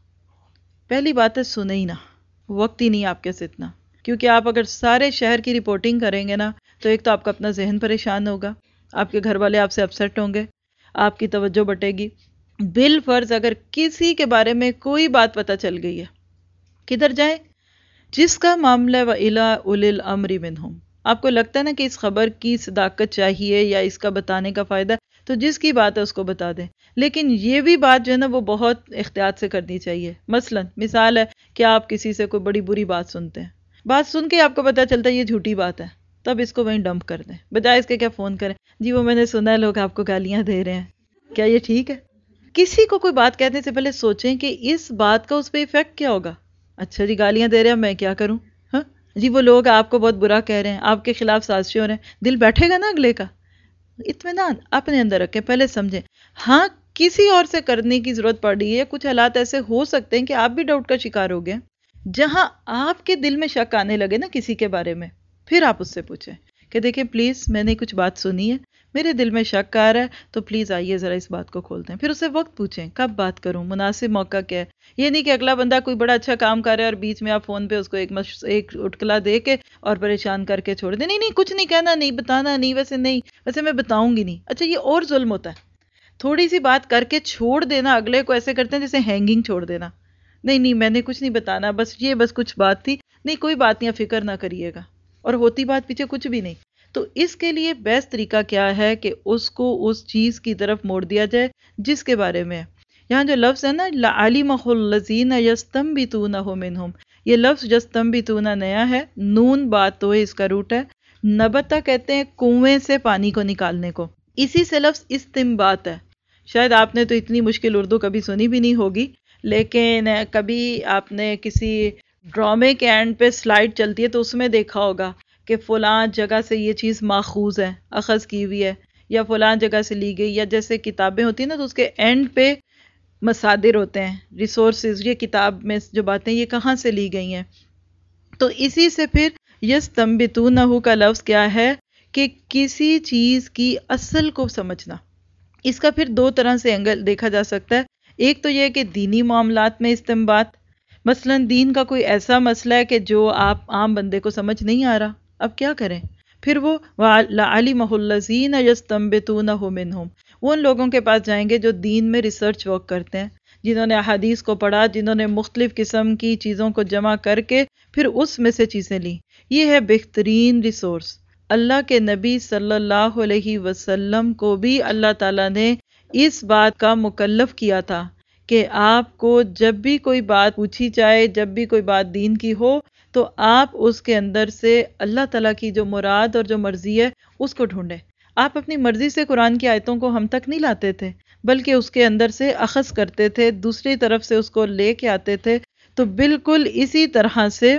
پہلی بات ہے سنے ہی نہ، وقت ہی نہیں آپ کے سے اتنا، کیونکہ آپ اگر سارے شہر کی رپورٹنگ کریں گے نا تو ایک تو آپ کا اپنا ذہن پریشان ہوگا، آپ کے گھر والے آپ سے اپسیٹ ہوں گے، آپ کی توجہ بٹے گی۔ بالفرض اگر کسی کے بارے میں کوئی بات پتہ چل گئی ہے، کدھر جائیں؟ جس کا معاملہ وَإِلَىٰ أُولِي الْأَمْرِ مِنْهُمْ، آپ کو لگتا ہے نا کہ اس خبر کی صداقت چاہیے یا اس کا بتانے کا فائدہ، تو جس کی بات ہے اس کو بتا دیں، لیکن یہ بھی بات جو ہے نا وہ بہت احتیاط سے کرنی چاہیے۔ مثلا مثال ہے کہ آپ کسی سے کوئی بڑی بری بات سنتے ہیں، بات سن کے آپ کو پتا چلتا ہے یہ جھوٹی بات ہے، تب اس کو وہیں ڈمپ کر دیں، بجائے اس کے کیا فون کریں، جی وہ میں نے سنا ہے لوگ آپ کو گالیاں دے رہے ہیں، کیا یہ ٹھیک ہے؟ کسی کو کوئی بات کہنے سے پہلے سوچیں کہ اس بات کا اس پہ ایفیکٹ کیا ہوگا۔ اچھا جی گالیاں دے رہے ہیں، میں کیا کروں؟ ہاں جی وہ لوگ آپ کو بہت برا کہہ رہے ہیں، آپ کے خلاف سازشیں ہو رہے ہیں، دل بیٹھے گا نا اگلے کا؟ اطمینان اپنے اندر رکھیں، پہلے سمجھیں۔ ہاں کسی اور سے کرنے کی ضرورت پڑ رہی ہے، کچھ حالات ایسے ہو سکتے ہیں کہ آپ بھی ڈاؤٹ کا شکار ہو گئے، جہاں آپ کے دل میں شک آنے لگے نا کسی کے بارے میں، پھر آپ اس سے پوچھیں کہ دیکھیں پلیز میں نے کچھ بات سنی ہے، میرے دل میں شک آ رہا ہے، تو پلیز آئیے ذرا اس بات کو کھولتے ہیں۔ پھر اسے وقت پوچھیں کب بات کروں، مناسب موقع کیا ہے۔ یہ نہیں کہ اگلا بندہ کوئی بڑا اچھا کام کر رہا ہے اور بیچ میں آپ فون پہ اس کو ایک مش... ایک اٹکلا دے کے اور پریشان کر کے چھوڑ دیں، نہیں نہیں کچھ نہیں کہنا، نہیں بتانا، نہیں ویسے نہیں ویسے میں بتاؤں گی نہیں۔ اچھا یہ اور ظلم ہوتا ہے، تھوڑی سی بات کر کے چھوڑ دینا، اگلے کو ایسے کرتے ہیں جیسے ہینگنگ چھوڑ دینا، نہیں نہیں میں نے کچھ نہیں بتانا، بس یہ بس کچھ بات تھی، نہیں کوئی بات نہیں، فکر نہ کریے گا، اور ہوتی بات پیچھے کچھ بھی نہیں۔ تو اس کے لیے بیسٹ طریقہ کیا ہے کہ اس کو اس چیز کی طرف موڑ دیا جائے جس کے بارے میں ہے۔ یہاں جو لفظ ہے نا لَعَلِمَهُ الَّذِينَ يَسْتَنبِطُونَهُ مِنْهُمْ، یہ لفظ یستنبطون نیا ہے، نون بات تو اس کا روٹ ہے، نبتا کہتے ہیں کنویں سے پانی کو نکالنے کو، اسی سے لفظ استنباط ہے۔ شاید آپ نے تو اتنی مشکل اردو کبھی سنی بھی نہیں ہوگی، لیکن کبھی آپ نے کسی ڈرامے کے اینڈ پہ سلائڈ چلتی ہے تو اس میں دیکھا ہوگا کہ فلاں جگہ سے یہ چیز ماخوذ ہے، اخذ کی ہوئی ہے، یا فلاں جگہ سے لی گئی، یا جیسے کتابیں ہوتی ہیں نا تو اس کے اینڈ پہ مصادر ہوتے ہیں، ریسورسز، یہ کتاب میں جو باتیں یہ کہاں سے لی گئی ہیں۔ تو اسی سے پھر یستنبطونہ کا لفظ کیا ہے کہ کسی چیز کی اصل کو سمجھنا۔ اس کا پھر دو طرح سے اینگل دیکھا جا سکتا ہے، ایک تو یہ کہ دینی معاملات میں استنباط، مثلا دین کا کوئی ایسا مسئلہ ہے کہ جو آپ عام بندے کو سمجھ نہیں آ رہا، اب کیا کریں؟ پھر وہ لَعَلِمَهُ الَّذِينَ يَسْتَنبِطُونَهُ مِنْهُمْ، وہ ان لوگوں کے پاس جائیں گے جو دین میں ریسرچ ورک کرتے ہیں، جنہوں نے احادیث کو پڑھا، جنہوں نے مختلف قسم کی چیزوں کو جمع کر کے پھر اس میں سے چیزیں لیں۔ یہ ہے بہترین ریسورس۔ اللہ کے نبی صلی اللہ علیہ وسلم کو بھی اللہ تعالیٰ نے اس بات کا مکلف کیا تھا کہ آپ کو جب بھی کوئی بات پوچھی جائے، جب بھی کوئی بات دین کی ہو، تو آپ اس کے اندر سے اللہ تعالیٰ کی جو مراد اور جو مرضی ہے اس کو ڈھونڈیں۔ آپ اپنی مرضی سے قرآن کی آیتوں کو ہم تک نہیں لاتے تھے، بلکہ اس کے اندر سے اخذ کرتے تھے، دوسری طرف سے اس کو لے کے آتے تھے۔ تو بالکل اسی طرح سے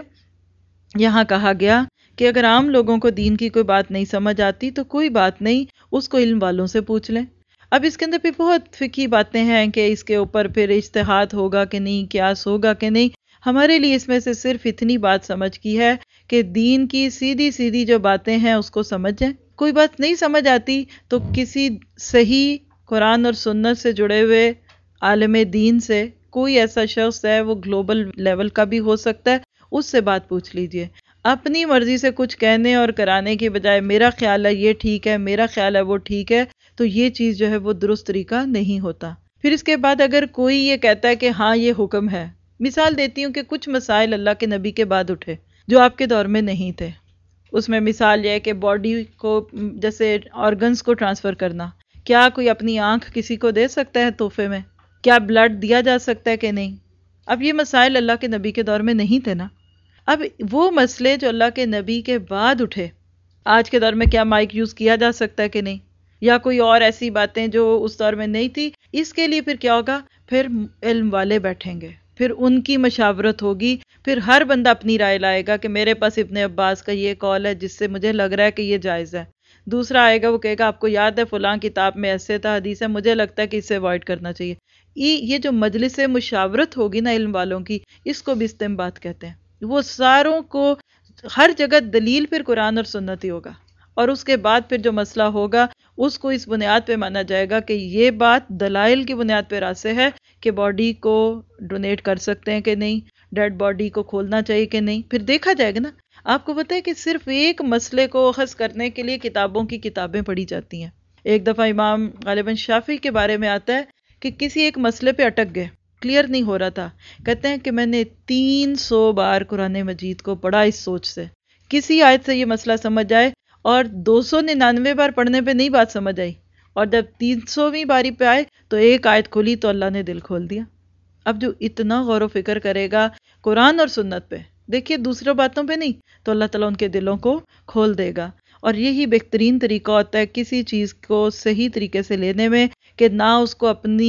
یہاں کہا گیا کہ اگر عام لوگوں کو دین کی کوئی بات نہیں سمجھ آتی تو کوئی بات نہیں، اس کو علم والوں سے پوچھ لیں۔ اب اس کے اندر پھر بہت فقہی باتیں ہیں کہ اس کے اوپر پھر اجتہاد ہوگا کہ نہیں، قیاس ہوگا کہ نہیں۔ ہمارے لیے اس میں سے صرف اتنی بات سمجھ کی ہے کہ دین کی سیدھی سیدھی جو باتیں ہیں اس کو سمجھیں۔ کوئی بات نہیں سمجھ آتی تو کسی صحیح قرآن اور سنت سے جڑے ہوئے عالم دین سے، کوئی ایسا شخص ہے وہ گلوبل لیول کا بھی ہو سکتا ہے، اس سے بات پوچھ لیجئے۔ اپنی مرضی سے کچھ کہنے اور کرانے کے بجائے میرا خیال ہے یہ ٹھیک ہے، میرا خیال ہے وہ ٹھیک ہے، تو یہ چیز جو ہے وہ درست طریقہ نہیں ہوتا۔ پھر اس کے بعد اگر کوئی یہ کہتا ہے کہ ہاں یہ حکم ہے، مثال دیتی ہوں کہ کچھ مسائل اللہ کے نبی کے بعد اٹھے جو آپ کے دور میں نہیں تھے۔ اس میں مثال یہ ہے کہ باڈی کو جیسے آرگنز کو ٹرانسفر کرنا، کیا کوئی اپنی آنکھ کسی کو دے سکتا ہے تحفے میں؟ کیا بلڈ دیا جا سکتا ہے کہ نہیں؟ اب یہ مسائل اللہ کے نبی کے دور میں نہیں تھے نا۔ اب وہ مسئلے جو اللہ کے نبی کے بعد اٹھے، آج کے دور میں کیا مائک یوز کیا جا سکتا ہے کہ نہیں، یا کوئی اور ایسی باتیں جو اس دور میں نہیں تھی، اس کے لیے پھر کیا ہوگا؟ پھر علم والے بیٹھیں گے، پھر ان کی مشاورت ہوگی، پھر ہر بندہ اپنی رائے لائے گا کہ میرے پاس ابن عباس کا یہ قول ہے جس سے مجھے لگ رہا ہے کہ یہ جائز ہے، دوسرا آئے گا وہ کہے گا آپ کو یاد ہے فلاں کتاب میں ایسے تھا، حدیث ہے، مجھے لگتا ہے کہ اسے اوائڈ کرنا چاہیے۔ یہ جو مجلس مشاورت ہوگی نا علم والوں کی، اس کو بھی استنباط کہتے ہیں۔ وہ ساروں کو ہر جگہ دلیل پھر قرآن اور سنت ہی ہوگا، اور اس کے بعد پھر جو مسئلہ ہوگا اس کو اس بنیاد پہ مانا جائے گا کہ یہ بات دلائل کی بنیاد پہ راسے ہے کہ باڈی کو ڈونیٹ کر سکتے ہیں کہ نہیں، ڈیڈ باڈی کو کھولنا چاہیے کہ نہیں، پھر دیکھا جائے گا نا۔ آپ کو پتہ ہے کہ صرف ایک مسئلے کو اخذ کرنے کے لیے کتابوں کی کتابیں پڑھی جاتی ہیں۔ ایک دفعہ امام غالباً شافعی کے بارے میں آتا ہے کہ کسی ایک مسئلے پہ اٹک گئے، کلیئر نہیں ہو رہا تھا، کہتے ہیں کہ میں نے تین سو بار قرآن مجید کو پڑھا اس سوچ سے کسی آیت سے یہ مسئلہ سمجھ آئے، اور دو سو ننانوے بار پڑھنے پہ نہیں بات سمجھ آئی، اور جب تین سویں باری پہ آئے تو ایک آیت کھلی تو اللہ نے دل کھول دیا۔ اب جو اتنا غور و فکر کرے گا قرآن اور سنت پہ، دیکھیے دوسرے باتوں پہ نہیں، تو اللہ تعالیٰ ان کے دلوں کو کھول دے گا۔ اور یہی بہترین طریقہ ہوتا ہے کسی چیز کو صحیح طریقے سے لینے میں، کہ نہ اس کو اپنی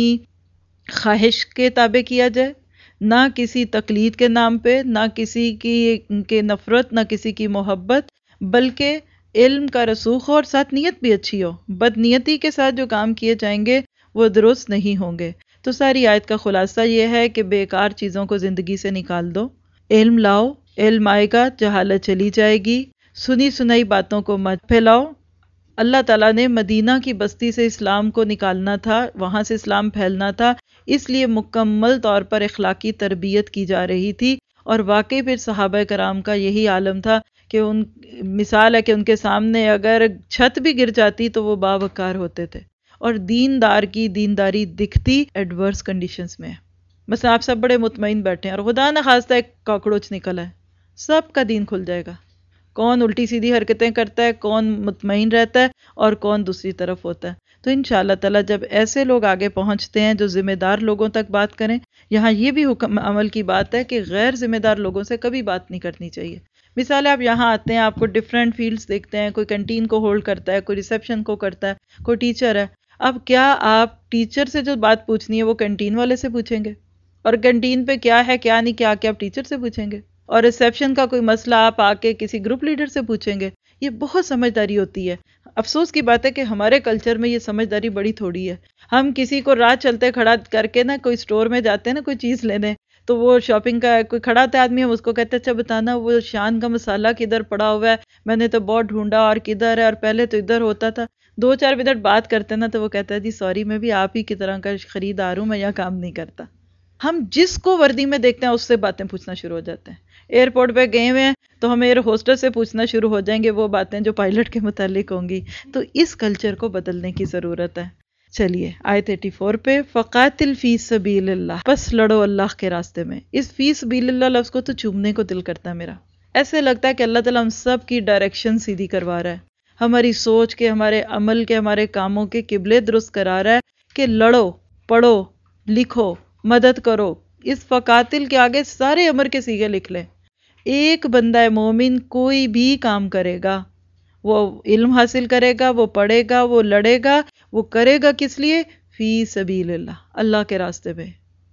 خواہش کے تابع کیا جائے، نہ کسی تقلید کے نام پہ، نہ کسی کی کے نفرت، نہ کسی کی محبت، بلکہ علم کا رسوخ ہو اور ساتھ نیت بھی اچھی ہو۔ بد نیتی کے ساتھ جو کام کیے جائیں گے وہ درست نہیں ہوں گے۔ تو ساری آیت کا خلاصہ یہ ہے کہ بیکار چیزوں کو زندگی سے نکال دو، علم لاؤ، علم آئے گا جہالت چلی جائے گی، سنی سنائی باتوں کو مت پھیلاؤ۔ اللہ تعالیٰ نے مدینہ کی بستی سے اسلام کو نکالنا تھا، وہاں سے اسلام پھیلنا تھا، اس لیے مکمل طور پر اخلاقی تربیت کی جا رہی تھی۔ اور واقعی پھر صحابہ کرام کا یہی عالم تھا کہ ان مثال ہے کہ ان کے سامنے اگر چھت بھی گر جاتی تو وہ باوقار ہوتے تھے، اور دیندار کی دینداری دکھتی ایڈورس کنڈیشنز میں۔ مثلا آپ سب بڑے مطمئن بیٹھے ہیں اور خدا نہ خواستہ ایک کاکروچ نکلا ہے، سب کا دین کھل جائے گا، کون الٹی سیدھی حرکتیں کرتا ہے، کون مطمئن رہتا ہے اور کون دوسری طرف ہوتا ہے۔ تو انشاءاللہ تعالیٰ جب ایسے لوگ آگے پہنچتے ہیں جو ذمہ دار لوگوں تک بات کریں، یہاں یہ بھی حکم عمل کی بات ہے کہ غیر ذمہ دار لوگوں سے کبھی بات نہیں کرنی چاہیے۔ مثال آپ یہاں آتے ہیں، آپ کو ڈفرینٹ فیلڈز دیکھتے ہیں، کوئی کنٹین کو ہولڈ کرتا ہے، کوئی ریسیپشن کو کرتا ہے، کوئی ٹیچر ہے۔ اب کیا آپ ٹیچر سے جو بات پوچھنی ہے وہ کنٹین والے سے پوچھیں گے؟ اور کنٹین پہ کیا ہے کیا نہیں کیا کہ آپ ٹیچر سے پوچھیں گے؟ اور ریسیپشن کا کوئی مسئلہ آپ آ کے کسی گروپ لیڈر سے پوچھیں گے؟ یہ بہت سمجھداری ہوتی ہے۔ افسوس کی بات ہے کہ ہمارے کلچر میں یہ سمجھداری بڑی تھوڑی ہے۔ ہم کسی کو راہ چلتے کھڑا کر کے نا، کوئی سٹور میں جاتے ہیں نا کوئی چیز لینے، تو وہ شاپنگ کا کوئی کھڑا ہوتا ہے آدمی، ہم اس کو کہتے ہیں اچھا بتانا وہ شان کا مسالہ کدھر پڑا ہوا ہے، میں نے تو بہت ڈھونڈا اور کدھر ہے، اور پہلے تو ادھر ہوتا تھا۔ دو چار منٹ بات کرتے ہیں نا تو وہ کہتا ہے جی سوری میں بھی آپ ہی کی طرح کا خریدار ہوں، میں یہاں کام نہیں کرتا۔ ہم جس کو وردی میں دیکھتے ہیں اس سے باتیں پوچھنا شروع ہو جاتے ہیں۔ ایئرپورٹ پہ گئے ہوئے ہیں تو ہم ایئر ہوسٹس سے پوچھنا شروع ہو جائیں گے وہ باتیں جو پائلٹ کے متعلق ہوں گی۔ تو اس کلچر کو بدلنے کی ضرورت ہے۔ چلیے آیت چوراسی پہ، فقاتل فی سبیل اللہ، بس لڑو اللہ کے راستے میں۔ اس فی سبیل اللہ لفظ کو تو چومنے کو دل کرتا ہے میرا، ایسے لگتا ہے کہ اللہ تعالیٰ ہم سب کی ڈائریکشن سیدھی کروا رہا ہے، ہماری سوچ کے، ہمارے عمل کے، ہمارے کاموں کے قبلے درست کرا رہا ہے کہ لڑو، پڑھو، لکھو، مدد کرو۔ اس فقاتل کے آگے سارے امر کے صیغے لکھ لیں۔ ایک بندہ مومن کوئی بھی کام کرے گا، وہ علم حاصل کرے گا، وہ پڑھے گا، وہ لڑے گا، وہ کرے گا کس لیے؟ فی سبیل اللہ، اللہ کے راستے میں،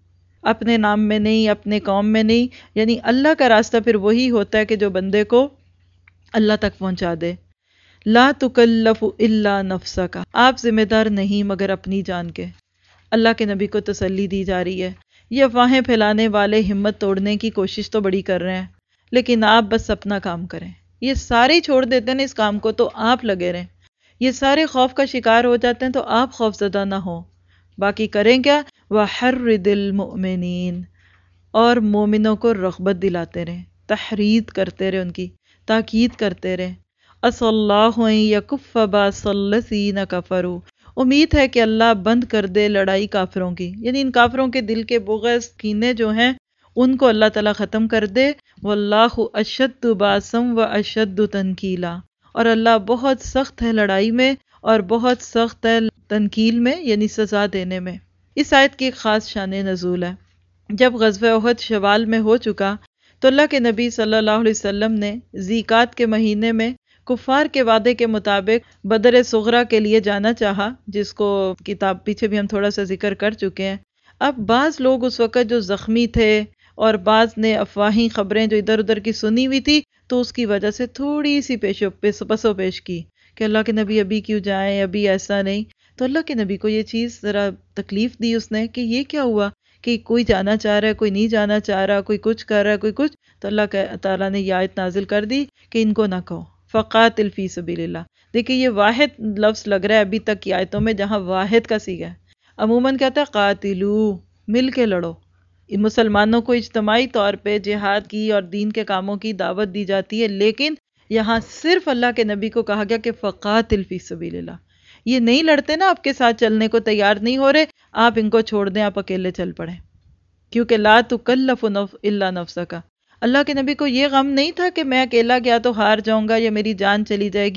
اپنے نام میں نہیں، اپنے قوم میں نہیں۔ یعنی اللہ کا راستہ پھر وہی ہوتا ہے کہ جو بندے کو اللہ تک پہنچا دے۔ لا تکلف الا نفسک، آپ ذمہ دار نہیں مگر اپنی جان کے۔ اللہ کے نبی کو تسلی دی جا رہی ہے۔ یہ افواہیں پھیلانے والے ہمت توڑنے کی کوشش تو بڑی کر رہے ہیں، لیکن آپ بس اپنا کام کریں۔ یہ سارے چھوڑ دیتے ہیں اس کام کو تو آپ لگے رہیں۔ یہ سارے خوف کا شکار ہو جاتے ہیں تو آپ خوف زدہ نہ ہو۔ باقی کریں کیا؟ وَحَرِّدِ الْمُؤْمِنِينَ، اور مومنوں کو رغبت دلاتے رہیں، تحرید کرتے رہیں، ان کی تاکید کرتے رہیں۔ عَسَى اللَّهُ أَن يَكُفَّ بَأْسَ الَّذِينَ كَفَرُوا، امید ہے کہ اللہ بند کر دے لڑائی کافروں کی، یعنی ان کافروں کے دل کے بغض کینے جو ہیں ان کو اللہ تعالیٰ ختم کر دے۔ وَاللَّهُ أَشَدُّ بَأْسًا وَأَشَدُّ تَنْكِيلًا، اور اللہ بہت سخت ہے لڑائی میں اور بہت سخت ہے تنکیل میں، یعنی سزا دینے میں۔ اس آیت کی ایک خاص شان نزول ہے۔ جب غزوہ احد شوال میں ہو چکا تو اللہ کے نبی صلی اللہ علیہ وسلم نے ذیقات کے مہینے میں کفار کے وعدے کے مطابق بدر صغریٰ کے لیے جانا چاہا، جس کو کتاب پیچھے بھی ہم تھوڑا سا ذکر کر چکے ہیں۔ اب بعض لوگ اس وقت جو زخمی تھے اور بعض نے افواہی خبریں جو ادھر ادھر کی سنی ہوئی تھی تو اس کی وجہ سے تھوڑی سی پیش پسو پیش کی کہ اللہ کے نبی ابھی کیوں جائیں، ابھی ایسا نہیں۔ تو اللہ کے نبی کو یہ چیز ذرا تکلیف دی اس نے کہ یہ کیا ہوا کہ کوئی جانا چاہ رہا ہے، کوئی نہیں جانا چاہ رہا، کوئی کچھ کر رہا ہے، کوئی کچھ۔ تو اللہ تعالیٰ نے یہ آیت نازل کر دی کہ ان کو نہ کہو، فقاتل فی سبیل اللہ۔ دیکھیں یہ واحد لفظ لگ رہا ہے ابھی تک کی آیتوں میں جہاں واحد کا صیغہ ہے۔ عموماً کہتا ہے قاتلو، مل کے لڑو۔ مسلمانوں کو اجتماعی طور پہ جہاد کی اور دین کے کاموں کی دعوت دی جاتی ہے، لیکن یہاں صرف اللہ کے نبی کو کہا گیا کہ فقاتل فی سبیل اللہ۔ یہ نہیں لڑتے نا، آپ کے ساتھ چلنے کو تیار نہیں ہو رہے، آپ ان کو چھوڑ دیں، آپ اکیلے چل پڑیں، کیونکہ لا تکلف الا نفسک۔ اللہ کے نبی کو یہ غم نہیں تھا کہ میں اکیلا گیا تو ہار جاؤں گا یا میری جان چلی جائے گی۔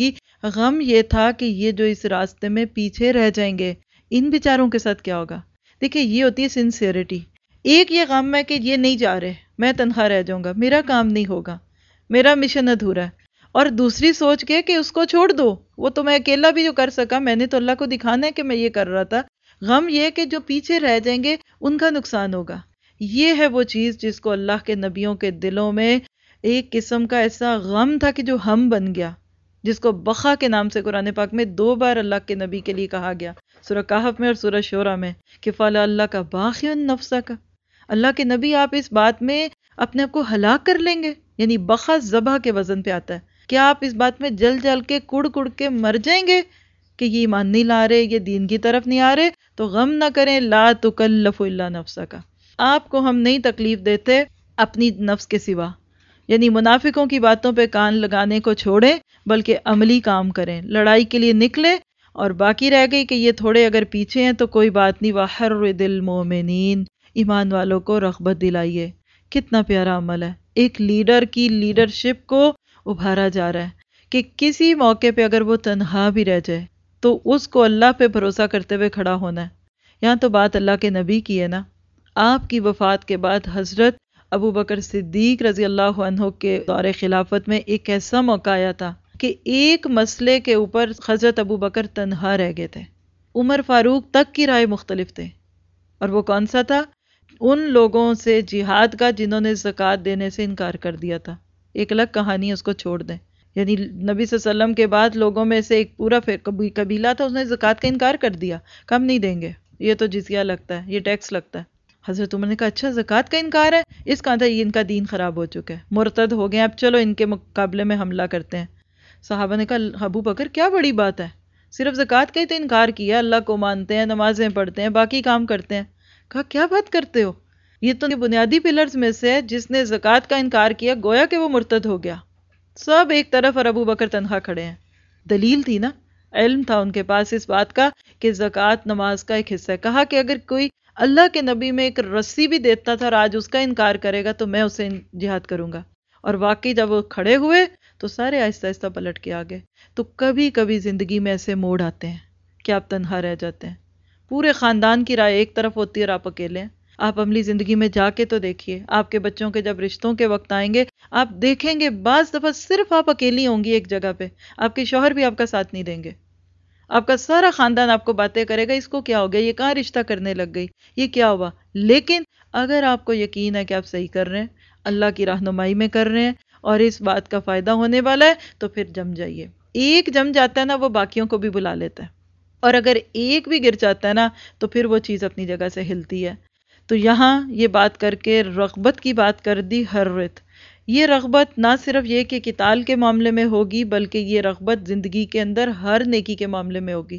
غم یہ تھا کہ یہ جو اس راستے میں پیچھے رہ جائیں گے ان بیچاروں کے ساتھ کیا ہوگا. دیکھیں یہ ہوتی ہے سنسیئرٹی. ایک یہ غم ہے کہ یہ نہیں جا رہے، میں تنہا رہ جاؤں گا، میرا کام نہیں ہوگا، میرا مشن ادھورا ہے. اور دوسری سوچ کے کہ اس کو چھوڑ دو، وہ تو میں اکیلا بھی جو کر سکا، میں نے تو اللہ کو دکھانا ہے کہ میں یہ کر رہا تھا. غم یہ کہ جو پیچھے رہ جائیں گے ان کا نقصان ہوگا. یہ ہے وہ چیز جس کو اللہ کے نبیوں کے دلوں میں ایک قسم کا ایسا غم تھا کہ جو ہم بن گیا، جس کو بخا کے نام سے قرآن پاک میں دو بار اللہ کے نبی کے لیے کہا گیا، سورہ کہف میں اور سورہ شورہ میں، کہ فَلَا اللہ کا باخی نفسہ کا. اللہ کے نبی آپ اس بات میں اپنے آپ کو ہلاک کر لیں گے. یعنی بخا ذبح کے وزن پہ آتا ہے. کیا آپ اس بات میں جل جل کے کڑ کڑ کے مر جائیں گے کہ یہ ایمان نہیں لا رہے، یہ دین کی طرف نہیں آ رہے؟ تو غم نہ کریں، لا تکلف الا نفسک. آپ کو ہم نہیں تکلیف دیتے اپنی نفس کے سوا. یعنی منافقوں کی باتوں پہ کان لگانے کو چھوڑیں، بلکہ عملی کام کریں. لڑائی کے لیے نکلے اور باقی رہ گئی کہ یہ تھوڑے اگر پیچھے ہیں تو کوئی بات نہیں. وَحَرِّدِ الْمُؤْمِنِينَ، ایمان والوں کو رغبت دلائیے. کتنا پیارا عمل ہے. ایک لیڈر کی لیڈرشپ کو ابھارا جا رہا ہے کہ کسی موقع پہ اگر وہ تنہا بھی رہ جائے تو اس کو اللہ پہ بھروسہ کرتے ہوئے کھڑا ہونا ہے. یہاں تو بات اللہ کے نبی کی ہے نا. آپ کی وفات کے بعد حضرت ابو بکر صدیق رضی اللہ عنہ کے دور خلافت میں ایک ایسا موقع آیا تھا کہ ایک مسئلے کے اوپر حضرت ابو بکر تنہا رہ گئے تھے. عمر فاروق تک کی رائے مختلف تھے. اور وہ کون سا تھا؟ ان لوگوں سے جہاد کا جنہوں نے زکوٰۃ دینے سے انکار کر دیا تھا. ایک الگ کہانی، اس کو چھوڑ دیں. یعنی نبی صلی اللہ علیہ وسلم کے بعد لوگوں میں سے ایک پورا قبیلہ تھا، اس نے زکوٰۃ کا انکار کر دیا. کم نہیں دیں گے، یہ تو جزیہ لگتا ہے، یہ ٹیکس لگتا ہے. حضرت عمر نے کہا اچھا زکوٰۃ کا انکار ہے، اس کا تھا یہ ان کا دین خراب ہو چکا ہے، مرتد ہو گئے، اب چلو ان کے مقابلے میں حملہ کرتے ہیں. صحابہ نے کہا ابو بکر کیا بڑی بات ہے، صرف زکوٰۃ کا ہی تو انکار کیا، اللہ کو مانتے ہیں، نمازیں پڑھتے ہیں، باقی کام کرتے ہیں. کہا کیا بات کرتے ہو، یہ تو بنیادی پلرز میں سے ہے، جس نے زکوٰۃ کا انکار کیا گویا کہ وہ مرتد ہو گیا. سب ایک طرف اور ابو بکر تنہا کھڑے ہیں. دلیل تھی نا، علم تھا ان کے پاس اس بات کا کہ زکوٰۃ نماز کا ایک حصہ ہے. کہا کہ اگر کوئی اللہ کے نبی میں ایک رسی بھی دیتا تھا اور آج اس کا انکار کرے گا تو میں اسے جہاد کروں گا. اور واقعی جب وہ کھڑے ہوئے تو سارے آہستہ آہستہ پلٹ کے آگے. تو کبھی کبھی زندگی میں ایسے موڑ آتے ہیں کہ آپ تنہا رہ جاتے ہیں. پورے خاندان کی رائے ایک طرف ہوتی ہے اور آپ اکیلے ہیں. آپ عملی زندگی میں جا کے تو دیکھیے، آپ کے بچوں کے جب رشتوں کے وقت آئیں گے آپ دیکھیں گے بعض دفعہ صرف آپ اکیلی ہوں گی ایک جگہ پہ، آپ کے شوہر بھی آپ کا ساتھ نہیں دیں گے. آپ کا سارا خاندان آپ کو باتیں کرے گا، اس کو کیا ہو گیا، یہ کہاں رشتہ کرنے لگ گئی، یہ کیا ہوا. لیکن اگر آپ کو یقین ہے کہ آپ صحیح کر رہے ہیں، اللہ کی رہنمائی میں کر رہے ہیں اور اس بات کا فائدہ ہونے والا ہے، تو پھر جم جائیے. ایک جم جاتا ہے نا، وہ باقیوں کو بھی بلا لیتا ہے. اور اگر ایک بھی گر جاتا ہے نا تو پھر وہ چیز اپنی جگہ سے ہلتی ہے. تو یہاں یہ بات کر کے رغبت کی بات کر دی. حرت، یہ رغبت نہ صرف یہ کہ قتال کے معاملے میں ہوگی، بلکہ یہ رغبت زندگی کے اندر ہر نیکی کے معاملے میں ہوگی.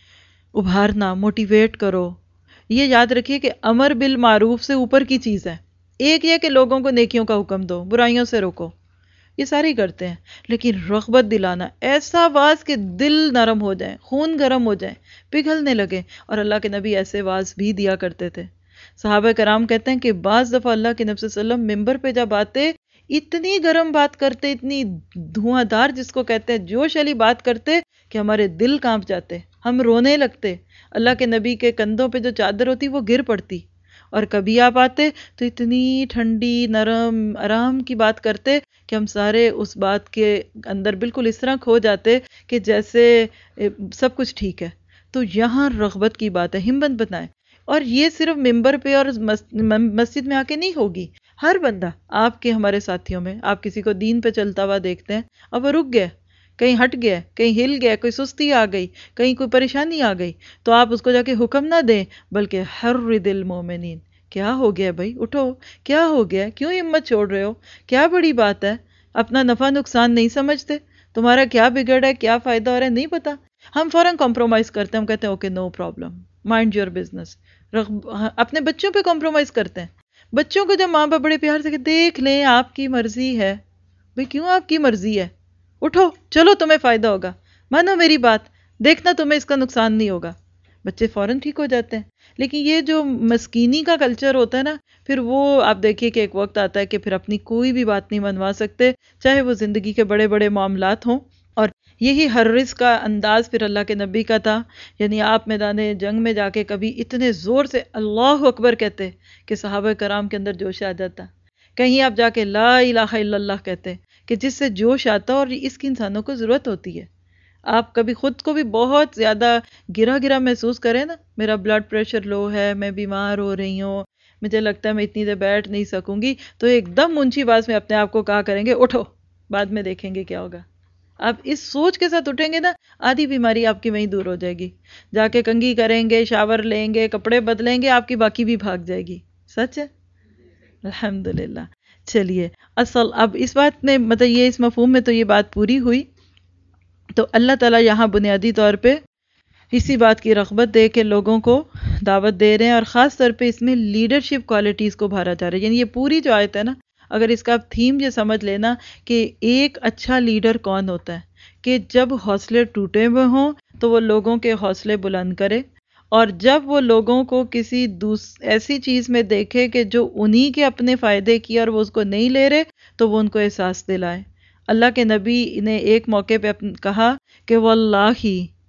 ابھارنا، موٹیویٹ کرو. یہ یاد رکھیے کہ امر بالمعروف سے اوپر کی چیز ہے. ایک یہ کہ لوگوں کو نیکیوں کا حکم دو، برائیوں سے روکو، یہ سارے ہی کرتے ہیں. لیکن رغبت دلانا، ایسا واز کہ دل نرم ہو جائے، خون گرم ہو جائے، پگھلنے لگے. اور اللہ کے نبی ایسے واز بھی دیا کرتے تھے. صحابہ کرام کہتے ہیں کہ بعض دفعہ اللہ کے نبی صلی اللہ علیہ وسلم ممبر پہ جب آتے اتنی گرم بات کرتے، اتنی دھواں دار جس کو کہتے ہیں جوش والی بات کرتے کہ ہمارے دل کانپ جاتے، ہم رونے لگتے. اللہ کے نبی کے کندھوں پہ جو چادر ہوتی وہ گر پڑتی. اور کبھی آپ آتے تو اتنی ٹھنڈی نرم آرام کی بات کرتے کہ ہم سارے اس بات کے اندر بالکل اس طرح کھو جاتے کہ جیسے سب کچھ ٹھیک ہے. تو یہاں رغبت کی بات ہے، ہمت بنائیں. اور یہ صرف ممبر پہ اور مسجد میں آ کے نہیں ہوگی. ہر بندہ آپ کے، ہمارے ساتھیوں میں، آپ کسی کو دین پہ چلتا ہوا دیکھتے ہیں، اب وہ رک گیا، کہیں ہٹ گیا، کہیں ہل گیا، کوئی سستی آ گئی، کہیں کوئی پریشانی آ گئی، تو آپ اس کو جا کے حکم نہ دیں، بلکہ حرد المومنین، کیا ہو گیا بھائی، اٹھو، کیا ہو گیا، کیوں ہمت چھوڑ رہے ہو، کیا بڑی بات ہے، اپنا نفع نقصان نہیں سمجھتے، تمہارا کیا بگڑ ہے، کیا فائدہ ہو رہا ہے نہیں پتا. ہم فوراً کمپرومائز کرتے ہیں، ہم کہتے ہیں okay no problem, mind your business. اپنے بچوں پہ کمپرومائز کرتے ہیں. بچوں کو جب ماں باپ بڑے پیار سے کہ دیکھ لیں آپ کی مرضی ہے، بھئی کیوں آپ کی مرضی ہے، اٹھو چلو تمہیں فائدہ ہوگا، مانو میری بات، دیکھنا تمہیں اس کا نقصان نہیں ہوگا، بچے فوراً ٹھیک ہو جاتے ہیں. لیکن یہ جو مسکینی کا کلچر ہوتا ہے نا، پھر وہ آپ دیکھیے کہ ایک وقت آتا ہے کہ پھر اپنی کوئی بھی بات نہیں منوا سکتے، چاہے وہ زندگی کے بڑے بڑے معاملات ہوں. اور یہی حرص کا انداز پھر اللہ کے نبی کا تھا، یعنی آپ میدان جنگ میں جا کے کبھی اتنے زور سے اللہ اکبر کہتے کہ صحابہ کرام کے اندر جوش آ جاتا، کہیں آپ جا کے لا الہ الا اللہ کہتے کہ جس سے جوش آتا، اور اس کی انسانوں کو ضرورت ہوتی ہے۔ آپ کبھی خود کو بھی بہت زیادہ گرا گرا محسوس کریں نا، میرا بلڈ پریشر لو ہے، میں بیمار ہو رہی ہوں، مجھے لگتا ہے میں اتنی دیر بیٹھ نہیں سکوں گی، تو ایک دم اونچی آواز میں اپنے آپ کو کہا کریں گے اٹھو، بعد میں دیکھیں گے کیا ہوگا۔ آپ اس سوچ کے ساتھ اٹھیں گے نا، آدھی بیماری آپ کی وہیں دور ہو جائے گی۔ جا کے کنگھی کریں گے، شاور لیں گے، کپڑے بدلیں گے، آپ کی باقی بھی بھاگ جائے گی۔ سچ ہے؟ الحمدللہ۔ چلیے، اصل اب اس بات میں مطلب یہ اس مفہوم میں تو یہ بات پوری ہوئی۔ تو اللہ تعالیٰ یہاں بنیادی طور پہ اسی بات کی رغبت دے کے لوگوں کو دعوت دے رہے ہیں، اور خاص طور پہ اس میں لیڈرشپ کوالٹیز کو بھارا جا رہا ہے۔ یعنی یہ پوری جو آیت ہے نا، اگر اس کا تھیم یہ سمجھ لینا کہ ایک اچھا لیڈر کون ہوتا ہے، کہ جب حوصلے ٹوٹے ہوئے ہوں تو وہ لوگوں کے حوصلے بلند کرے، اور جب وہ لوگوں کو کسی دوس ایسی چیز میں دیکھے کہ جو انہی کے اپنے فائدے کی اور وہ اس کو نہیں لے رہے، تو وہ ان کو احساس دلائے۔ اللہ کے نبی نے ایک موقع پہ کہا کہ واللہ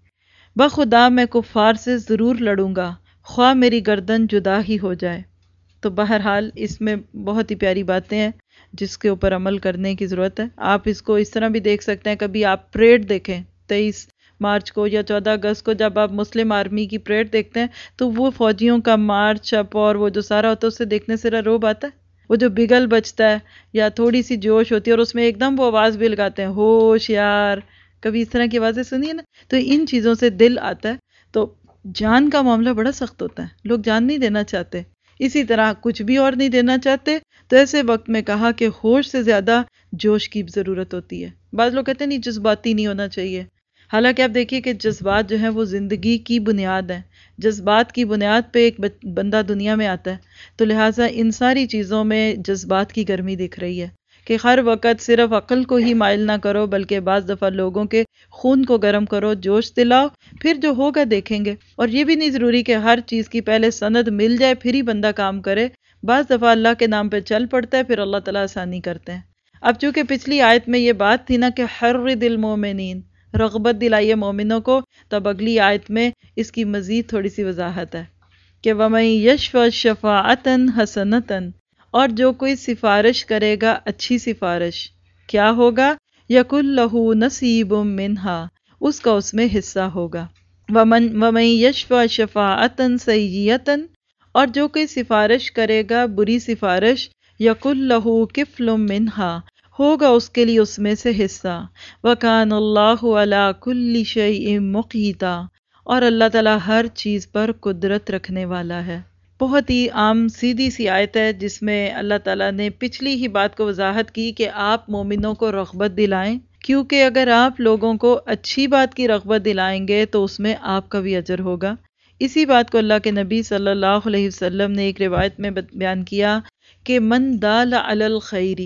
بخدا میں کفار سے ضرور لڑوں گا، خواہ میری گردن جدا ہی ہو جائے۔ تو بہرحال اس میں بہت ہی پیاری باتیں ہیں جس کے اوپر عمل کرنے کی ضرورت ہے۔ آپ اس کو اس طرح بھی دیکھ سکتے ہیں، کبھی آپ پریڈ دیکھیں تیئیس مارچ کو یا چودہ اگست کو، جب آپ مسلم آرمی کی پریڈ دیکھتے ہیں تو وہ فوجیوں کا مارچ اپ اور وہ جو سارا ہوتا ہے، اسے دیکھنے سے روب آتا ہے۔ وہ جو بگل بجتا ہے یا تھوڑی سی جوش ہوتی ہے اور اس میں ایک دم وہ آواز بھی لگاتے ہیں ہوش یار، کبھی اس طرح کی آوازیں سنی ہے نا، تو ان چیزوں سے دل آتا ہے۔ تو جان کا معاملہ بڑا سخت ہوتا ہے، لوگ جان نہیں دینا چاہتے، اسی طرح کچھ بھی اور نہیں دینا چاہتے، تو ایسے وقت میں کہا کہ ہوش سے زیادہ جوش کی ضرورت ہوتی ہے۔ بعض لوگ کہتے ہیں نہیں جذباتی نہیں ہونا چاہیے، حالانکہ آپ دیکھیے کہ جذبات جو ہیں وہ زندگی کی بنیاد ہیں، جذبات کی بنیاد پہ ایک بندہ دنیا میں آتا ہے، تو لہٰذا ان ساری چیزوں میں جذبات کی گرمی دکھ رہی ہے کہ ہر وقت صرف عقل کو ہی مائل نہ کرو، بلکہ بعض دفعہ لوگوں کے خون کو گرم کرو، جوش دلاؤ، پھر جو ہوگا دیکھیں گے۔ اور یہ بھی نہیں ضروری کہ ہر چیز کی پہلے سند مل جائے پھر ہی بندہ کام کرے، بعض دفعہ اللہ کے نام پہ چل پڑتا ہے، پھر اللہ تعالیٰ آسانی کرتے ہیں۔ اب چونکہ پچھلی آیت میں یہ بات تھی نا کہ حرِّض المومنین، رغبت دلائیے مومنوں کو، تب اگلی آیت میں اس کی مزید تھوڑی سی وضاحت ہے کہ وَمَن یَشْفَعْ شَفَاعَةً حَسَنَةً، اور جو کوئی سفارش کرے گا اچھی سفارش، کیا ہوگا؟ یَکُن لَہُ نَصِیبٌ مِّنْہَا، اس کا اس میں حصہ ہوگا۔ وَمَن وَمَن یَشْفَعْ شَفَاعَةً سَیِّئَةً، اور جو کوئی سفارش کرے گا بری سفارش، یَکُن لَہُ کِفْلٌ مِّنْہَا، ہوگا اس کے لیے اس میں سے حصہ۔ وَكَانَ اللَّهُ عَلَىٰ كُلِّ شَيْءٍ مُقِیتًا، اور اللہ تعالیٰ ہر چیز پر قدرت رکھنے والا ہے۔ بہت ہی عام سیدھی سی آیت ہے جس میں اللہ تعالیٰ نے پچھلی ہی بات کو وضاحت کی کہ آپ مومنوں کو رغبت دلائیں، کیونکہ اگر آپ لوگوں کو اچھی بات کی رغبت دلائیں گے تو اس میں آپ کا بھی اجر ہوگا۔ اسی بات کو اللہ کے نبی صلی اللہ علیہ وسلم نے ایک روایت میں بیان کیا کہ من دال علی الخیر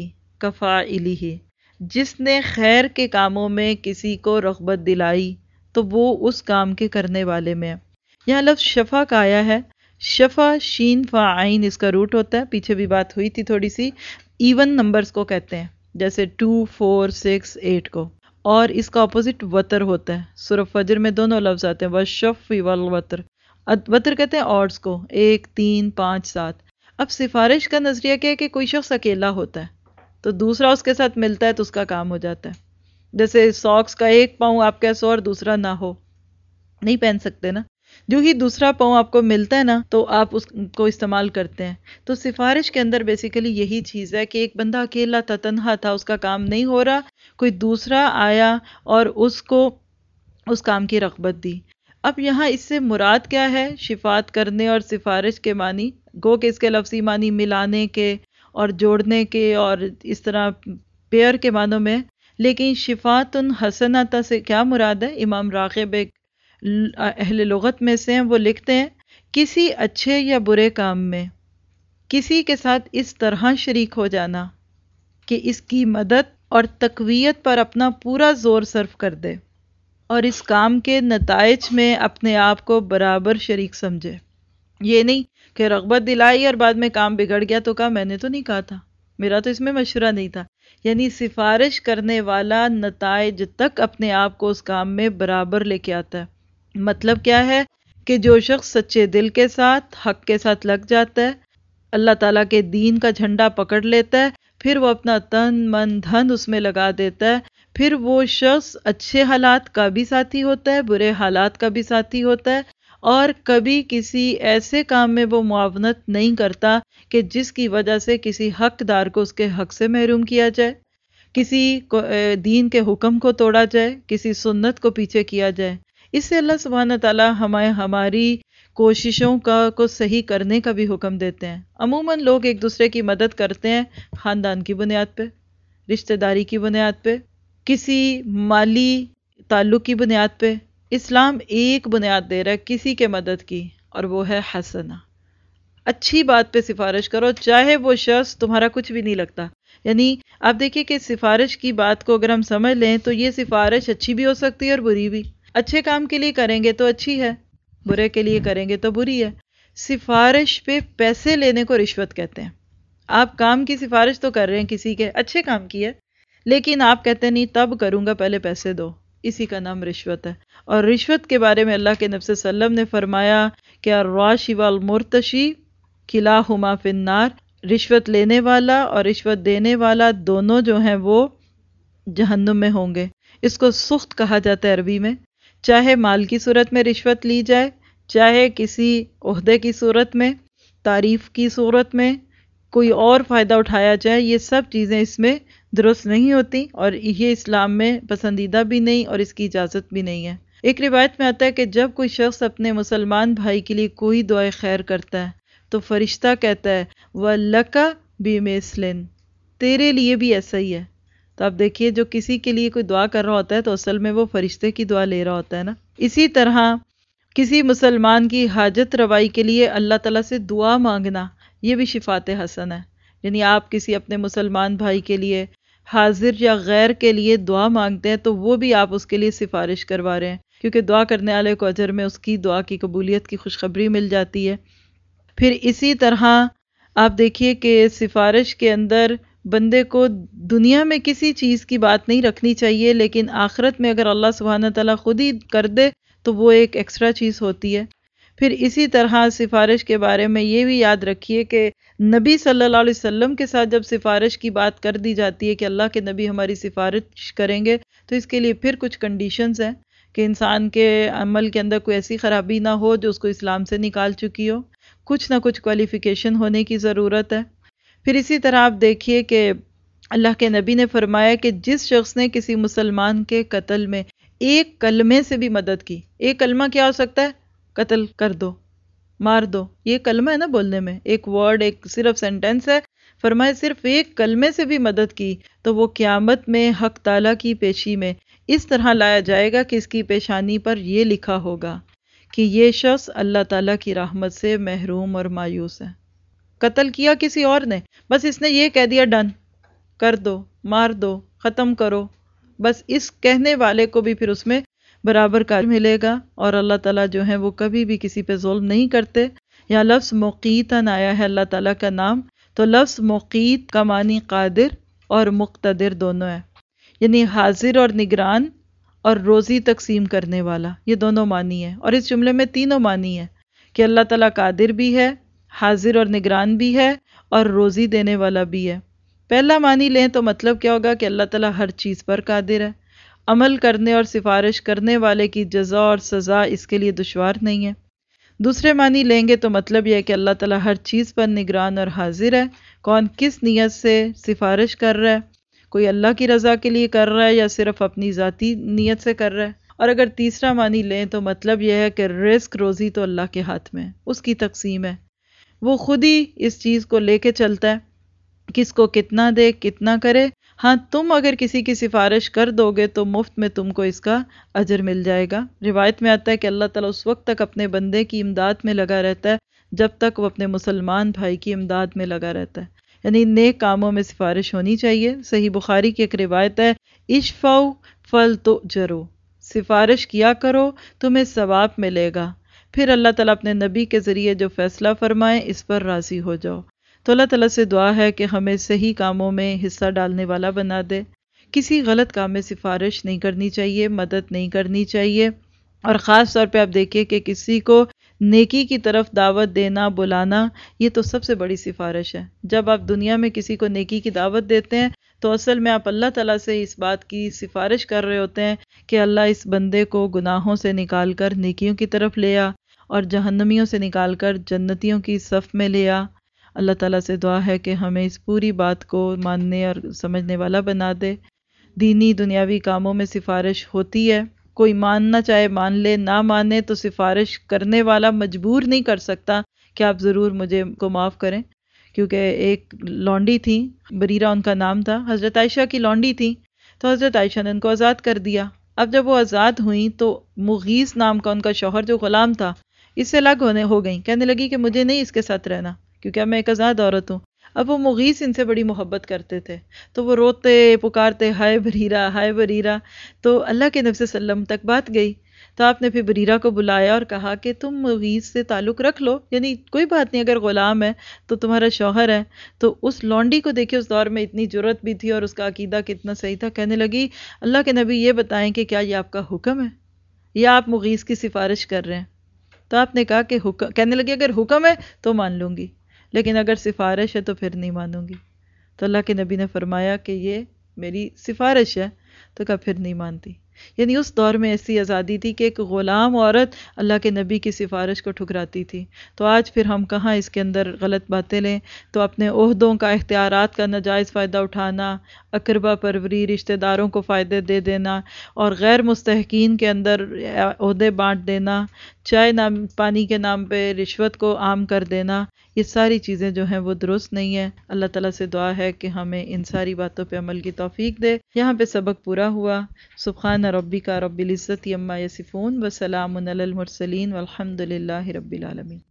کفاعلہ، جس نے خیر کے کاموں میں کسی کو رغبت دلائی تو وہ اس کام کے کرنے والے میں ہے۔ یہاں لفظ شفا کا آیا ہے، شفا شین فا عین اس کا روٹ ہوتا ہے، پیچھے بھی بات ہوئی تھی تھوڑی سی، ایون نمبرز کو کہتے ہیں جیسے ٹو فور سکس ایٹ کو، اور اس کا اپوزٹ وتر ہوتا ہے۔ سورہ فجر میں دونوں لفظ آتے ہیں، والشفع والوتر، وتر کہتے ہیں آڈز کو، ایک تین پانچ سات۔ اب سفارش کا نظریہ کیا ہے کہ کوئی شخص اکیلا ہوتا ہے تو دوسرا اس کے ساتھ ملتا ہے تو اس کا کام ہو جاتا ہے۔ جیسے ساکس کا ایک پاؤں آپ کا سو اور دوسرا نہ ہو، نہیں پہن سکتے نا، جو ہی دوسرا پاؤں آپ کو ملتا ہے نا تو آپ اس کو استعمال کرتے ہیں۔ تو سفارش کے اندر بیسیکلی یہی چیز ہے کہ ایک بندہ اکیلا تھا، تنہا تھا، اس کا کام نہیں ہو رہا، کوئی دوسرا آیا اور اس کو اس کام کی رغبت دی۔ اب یہاں اس سے مراد کیا ہے؟ شفاعت کرنے اور سفارش کے معنی گو کہ اس کے لفظی معنی ملانے کے اور جوڑنے کے اور اس طرح پیئر کے معنوں میں، لیکن شفاعت حسنۃ سے کیا مراد ہے؟ امام راغب ایک اہل لغت میں سے ہیں، وہ لکھتے ہیں کسی اچھے یا برے کام میں کسی کے ساتھ اس طرح شریک ہو جانا کہ اس کی مدد اور تقویت پر اپنا پورا زور صرف کر دے اور اس کام کے نتائج میں اپنے آپ کو برابر شریک سمجھے۔ یہ نہیں کہ رغبت دلائی اور بعد میں کام بگڑ گیا تو کہا میں نے تو نہیں کہا تھا، میرا تو اس میں مشورہ نہیں تھا۔ یعنی سفارش کرنے والا نتائج تک اپنے آپ کو اس کام میں برابر لے کے آتا ہے۔ مطلب کیا ہے کہ جو شخص سچے دل کے ساتھ حق کے ساتھ لگ جاتا ہے، اللہ تعالیٰ کے دین کا جھنڈا پکڑ لیتا ہے، پھر وہ اپنا تن من دھن اس میں لگا دیتا ہے، پھر وہ شخص اچھے حالات کا بھی ساتھی ہوتا ہے، برے حالات کا بھی ساتھی ہوتا ہے، اور کبھی کسی ایسے کام میں وہ معاونت نہیں کرتا کہ جس کی وجہ سے کسی حقدار کو اس کے حق سے محروم کیا جائے، کسی دین کے حکم کو توڑا جائے، کسی سنت کو پیچھے کیا جائے۔ اس سے اللہ سبحانہ تعالیٰ ہمیں ہماری کوششوں کا کو صحیح کرنے کا بھی حکم دیتے ہیں۔ عموماً لوگ ایک دوسرے کی مدد کرتے ہیں خاندان کی بنیاد پہ، رشتہ داری کی بنیاد پہ، کسی مالی تعلق کی بنیاد پہ۔ اسلام ایک بنیاد دے رہا ہے کسی کے مدد کی، اور وہ ہے حسنہ، اچھی بات پہ سفارش کرو، چاہے وہ شخص تمہارا کچھ بھی نہیں لگتا۔ یعنی آپ دیکھیے کہ سفارش کی بات کو اگر ہم سمجھ لیں تو یہ سفارش اچھی بھی ہو سکتی ہے اور بری بھی۔ اچھے کام کے لیے کریں گے تو اچھی ہے، برے کے لیے کریں گے تو بری ہے۔ سفارش پہ پیسے لینے کو رشوت کہتے ہیں۔ آپ کام کی سفارش تو کر رہے ہیں کسی کے، اچھے کام کی ہے، لیکن آپ کہتے ہیں نہیں تب کروں گا، پہلے پیسے دو، اسی کا نام رشوت ہے۔ اور رشوت کے بارے میں اللہ کے نبی صلی اللہ علیہ وسلم نے فرمایا کہ الراشی والمرتشی کلاہما فی النار، رشوت لینے والا اور رشوت دینے والا دونوں جو ہیں وہ جہنم میں ہوں گے۔ اس کو سخت کہا جاتا ہے عربی میں، چاہے مال کی صورت میں رشوت لی جائے، چاہے کسی عہدے کی صورت میں، تعریف کی صورت میں، کوئی اور فائدہ اٹھایا جائے، یہ سب چیزیں اس میں درست نہیں ہوتی، اور یہ اسلام میں پسندیدہ بھی نہیں اور اس کی اجازت بھی نہیں ہے۔ ایک روایت میں آتا ہے کہ جب کوئی شخص اپنے مسلمان بھائی کے لیے کوئی دعائے خیر کرتا ہے تو فرشتہ کہتا ہے وَلَكَ بِمِثْلٍ، تیرے لیے بھی ایسا ہی ہے۔ تو آپ دیکھیے جو کسی کے لیے کوئی دعا کر رہا ہوتا ہے تو اصل میں وہ فرشتے کی دعا لے رہا ہوتا ہے نا۔ اسی طرح کسی مسلمان کی حاجت روائی کے لیے اللہ تعالیٰ سے دعا مانگنا، یہ بھی شفاعت حسن ہے۔ یعنی آپ کسی اپنے مسلمان بھائی کے لیے، حاضر یا غیر کے لیے دعا مانگتے ہیں تو وہ بھی آپ اس کے لیے سفارش کروا رہے ہیں، کیونکہ دعا کرنے والے کو اجر میں اس کی دعا کی قبولیت کی خوشخبری مل جاتی ہے۔ پھر اسی طرح آپ دیکھیے کہ سفارش کے اندر بندے کو دنیا میں کسی چیز کی بات نہیں رکھنی چاہیے، لیکن آخرت میں اگر اللہ سبحانہ تعالیٰ خود ہی کر دے تو وہ ایک ایکسٹرا چیز ہوتی ہے۔ پھر اسی طرح سفارش کے بارے میں یہ بھی یاد رکھیے کہ نبی صلی اللہ علیہ وسلم کے ساتھ جب سفارش کی بات کر دی جاتی ہے کہ اللہ کے نبی ہماری سفارش کریں گے، تو اس کے لیے پھر کچھ کنڈیشنز ہیں کہ انسان کے عمل کے اندر کوئی ایسی خرابی نہ ہو جو اس کو اسلام سے نکال چکی ہو، کچھ نہ کچھ کوالیفیکیشن ہونے کی ضرورت ہے۔ پھر اسی طرح آپ دیکھیے کہ اللہ کے نبی نے فرمایا کہ جس شخص نے کسی مسلمان کے قتل میں ایک کلمے سے بھی مدد کی، ایک کلمہ کیا ہو سکتا ہے؟ قتل کر دو، مار دو، یہ کلمہ ہے نا بولنے میں، ایک ورڈ، ایک صرف سینٹنس ہے، فرمایا صرف ایک کلمے سے بھی مدد کی تو وہ قیامت میں حق تعالیٰ کی پیشی میں اس طرح لایا جائے گا کہ اس کی پیشانی پر یہ لکھا ہوگا کہ یہ شخص اللہ تعالیٰ کی رحمت سے محروم اور مایوس ہے۔ قتل کیا کسی اور نے، بس اس نے یہ کہہ دیا ڈن، کر دو، مار دو، ختم کرو، بس اس کہنے والے کو بھی پھر اس میں برابر کا ملے گا، اور اللہ تعالیٰ جو ہے وہ کبھی بھی کسی پہ ظلم نہیں کرتے۔ یہاں لفظ مقیتاً آیا ہے اللہ تعالیٰ کا نام، تو لفظ مقیت کا معنی قادر اور مقتدر دونوں ہے، یعنی حاضر اور نگران اور روزی تقسیم کرنے والا، یہ دونوں معنی ہے۔ اور اس جملے میں تینوں معنی ہے کہ اللہ تعالیٰ قادر بھی ہے، حاضر اور نگران بھی ہے، اور روزی دینے والا بھی ہے۔ پہلا معنی لیں تو مطلب کیا ہوگا کہ اللہ تعالیٰ ہر چیز پر قادر ہے، عمل کرنے اور سفارش کرنے والے کی جزا اور سزا اس کے لیے دشوار نہیں ہے۔ دوسرے معنی لیں گے تو مطلب یہ ہے کہ اللہ تعالیٰ ہر چیز پر نگران اور حاضر ہے، کون کس نیت سے سفارش کر رہا ہے، کوئی اللہ کی رضا کے لیے کر رہا ہے یا صرف اپنی ذاتی نیت سے کر رہا ہے۔ اور اگر تیسرا معنی لیں تو مطلب یہ ہے کہ رزق روزی تو اللہ کے ہاتھ میں ہے، اس کی تقسیم ہے، وہ خود ہی اس چیز کو لے کے چلتا ہے، کس کو کتنا دے، کتنا کرے۔ ہاں تم اگر کسی کی سفارش کر دو گے تو مفت میں تم کو اس کا اجر مل جائے گا۔ روایت میں آتا ہے کہ اللہ تعالیٰ اس وقت تک اپنے بندے کی امداد میں لگا رہتا ہے جب تک وہ اپنے مسلمان بھائی کی امداد میں لگا رہتا ہے، یعنی نیک کاموں میں سفارش ہونی چاہیے۔ صحیح بخاری کی ایک روایت ہے اشفعوا فلتؤجروا، سفارش کیا کرو تمہیں ثواب ملے گا، پھر اللہ تعالیٰ اپنے نبی کے ذریعے جو فیصلہ فرمائے اس پر راضی ہو جاؤ۔ تو اللہ تعالیٰ سے دعا ہے کہ ہمیں صحیح کاموں میں حصہ ڈالنے والا بنا دے، کسی غلط کام میں سفارش نہیں کرنی چاہیے، مدد نہیں کرنی چاہیے، اور خاص طور پہ آپ دیکھیے کہ کسی کو نیکی کی طرف دعوت دینا، بلانا، یہ تو سب سے بڑی سفارش ہے۔ جب آپ دنیا میں کسی کو نیکی کی دعوت دیتے ہیں تو اصل میں آپ اللہ تعالیٰ سے اس بات کی سفارش کر رہے ہوتے ہیں کہ اللہ اس بندے کو گناہوں سے نکال کر نیکیوں کی طرف لے آ، اور جہنمیوں سے نکال کر جنتیوں کی صف میں لے آ۔ اللہ تعالیٰ سے دعا ہے کہ ہمیں اس پوری بات کو ماننے اور سمجھنے والا بنا دے۔ دینی دنیاوی کاموں میں سفارش ہوتی ہے، کوئی ماننا چاہے مان لے، نہ مانے تو سفارش کرنے والا مجبور نہیں کر سکتا کہ آپ ضرور مجھے کو معاف کریں، کیونکہ ایک لونڈی تھی، بریرہ ان کا نام تھا، حضرت عائشہ کی لونڈی تھی، تو حضرت عائشہ نے ان کو آزاد کر دیا۔ اب جب وہ آزاد ہوئیں تو مغیث نام کا ان کا شوہر جو غلام تھا اس سے الگ ہونے ہو گئیں، کہنے لگی کہ مجھے نہیں اس کے ساتھ رہنا کیونکہ اب میں ایک آزاد عورت ہوں۔ اب وہ مغیث ان سے بڑی محبت کرتے تھے تو وہ روتے پکارتے ہائے بریرہ ہائے بریرہ، تو اللہ کے نبی صلی اللہ علیہ وسلم تک بات گئی تو آپ نے پھر بریرہ کو بلایا اور کہا کہ تم مغیث سے تعلق رکھ لو، یعنی کوئی بات نہیں، اگر غلام ہے تو تمہارا شوہر ہے۔ تو اس لونڈی کو دیکھیں، اس دور میں اتنی جرت بھی تھی اور اس کا عقیدہ کتنا صحیح تھا، کہنے لگی اللہ کے نبی یہ بتائیں کہ کیا یہ آپ کا حکم ہے یا آپ مغیث کی سفارش کر رہے ہیں؟ تو آپ نے کہا کہ حکم، کہنے لگی اگر حکم ہے تو مان لوں گی، لیکن اگر سفارش ہے تو پھر نہیں مانوں گی۔ تو اللہ کے نبی نے فرمایا کہ یہ میری سفارش ہے، تو کہا پھر نہیں مانتی۔ یعنی اس دور میں ایسی آزادی تھی کہ ایک غلام عورت اللہ کے نبی کی سفارش کو ٹھکراتی تھی۔ تو آج پھر ہم کہاں اس کے اندر غلط باتیں لیں، تو اپنے عہدوں کا، اختیارات کا ناجائز فائدہ اٹھانا، اقربا پروری، رشتہ داروں کو فائدے دے دینا، اور غیر مستحقین کے اندر عہدے بانٹ دینا، چائے نام پانی کے نام پہ رشوت کو عام کر دینا، یہ ساری چیزیں جو ہیں وہ درست نہیں ہیں۔ اللہ تعالیٰ سے دعا ہے کہ ہمیں ان ساری باتوں پہ عمل کی توفیق دے۔ یہاں پہ سبق پورا ہوا۔ سبحان ربک رب العزت عما یصفون وسلام علی المرسلین والحمد للہ رب العالمین۔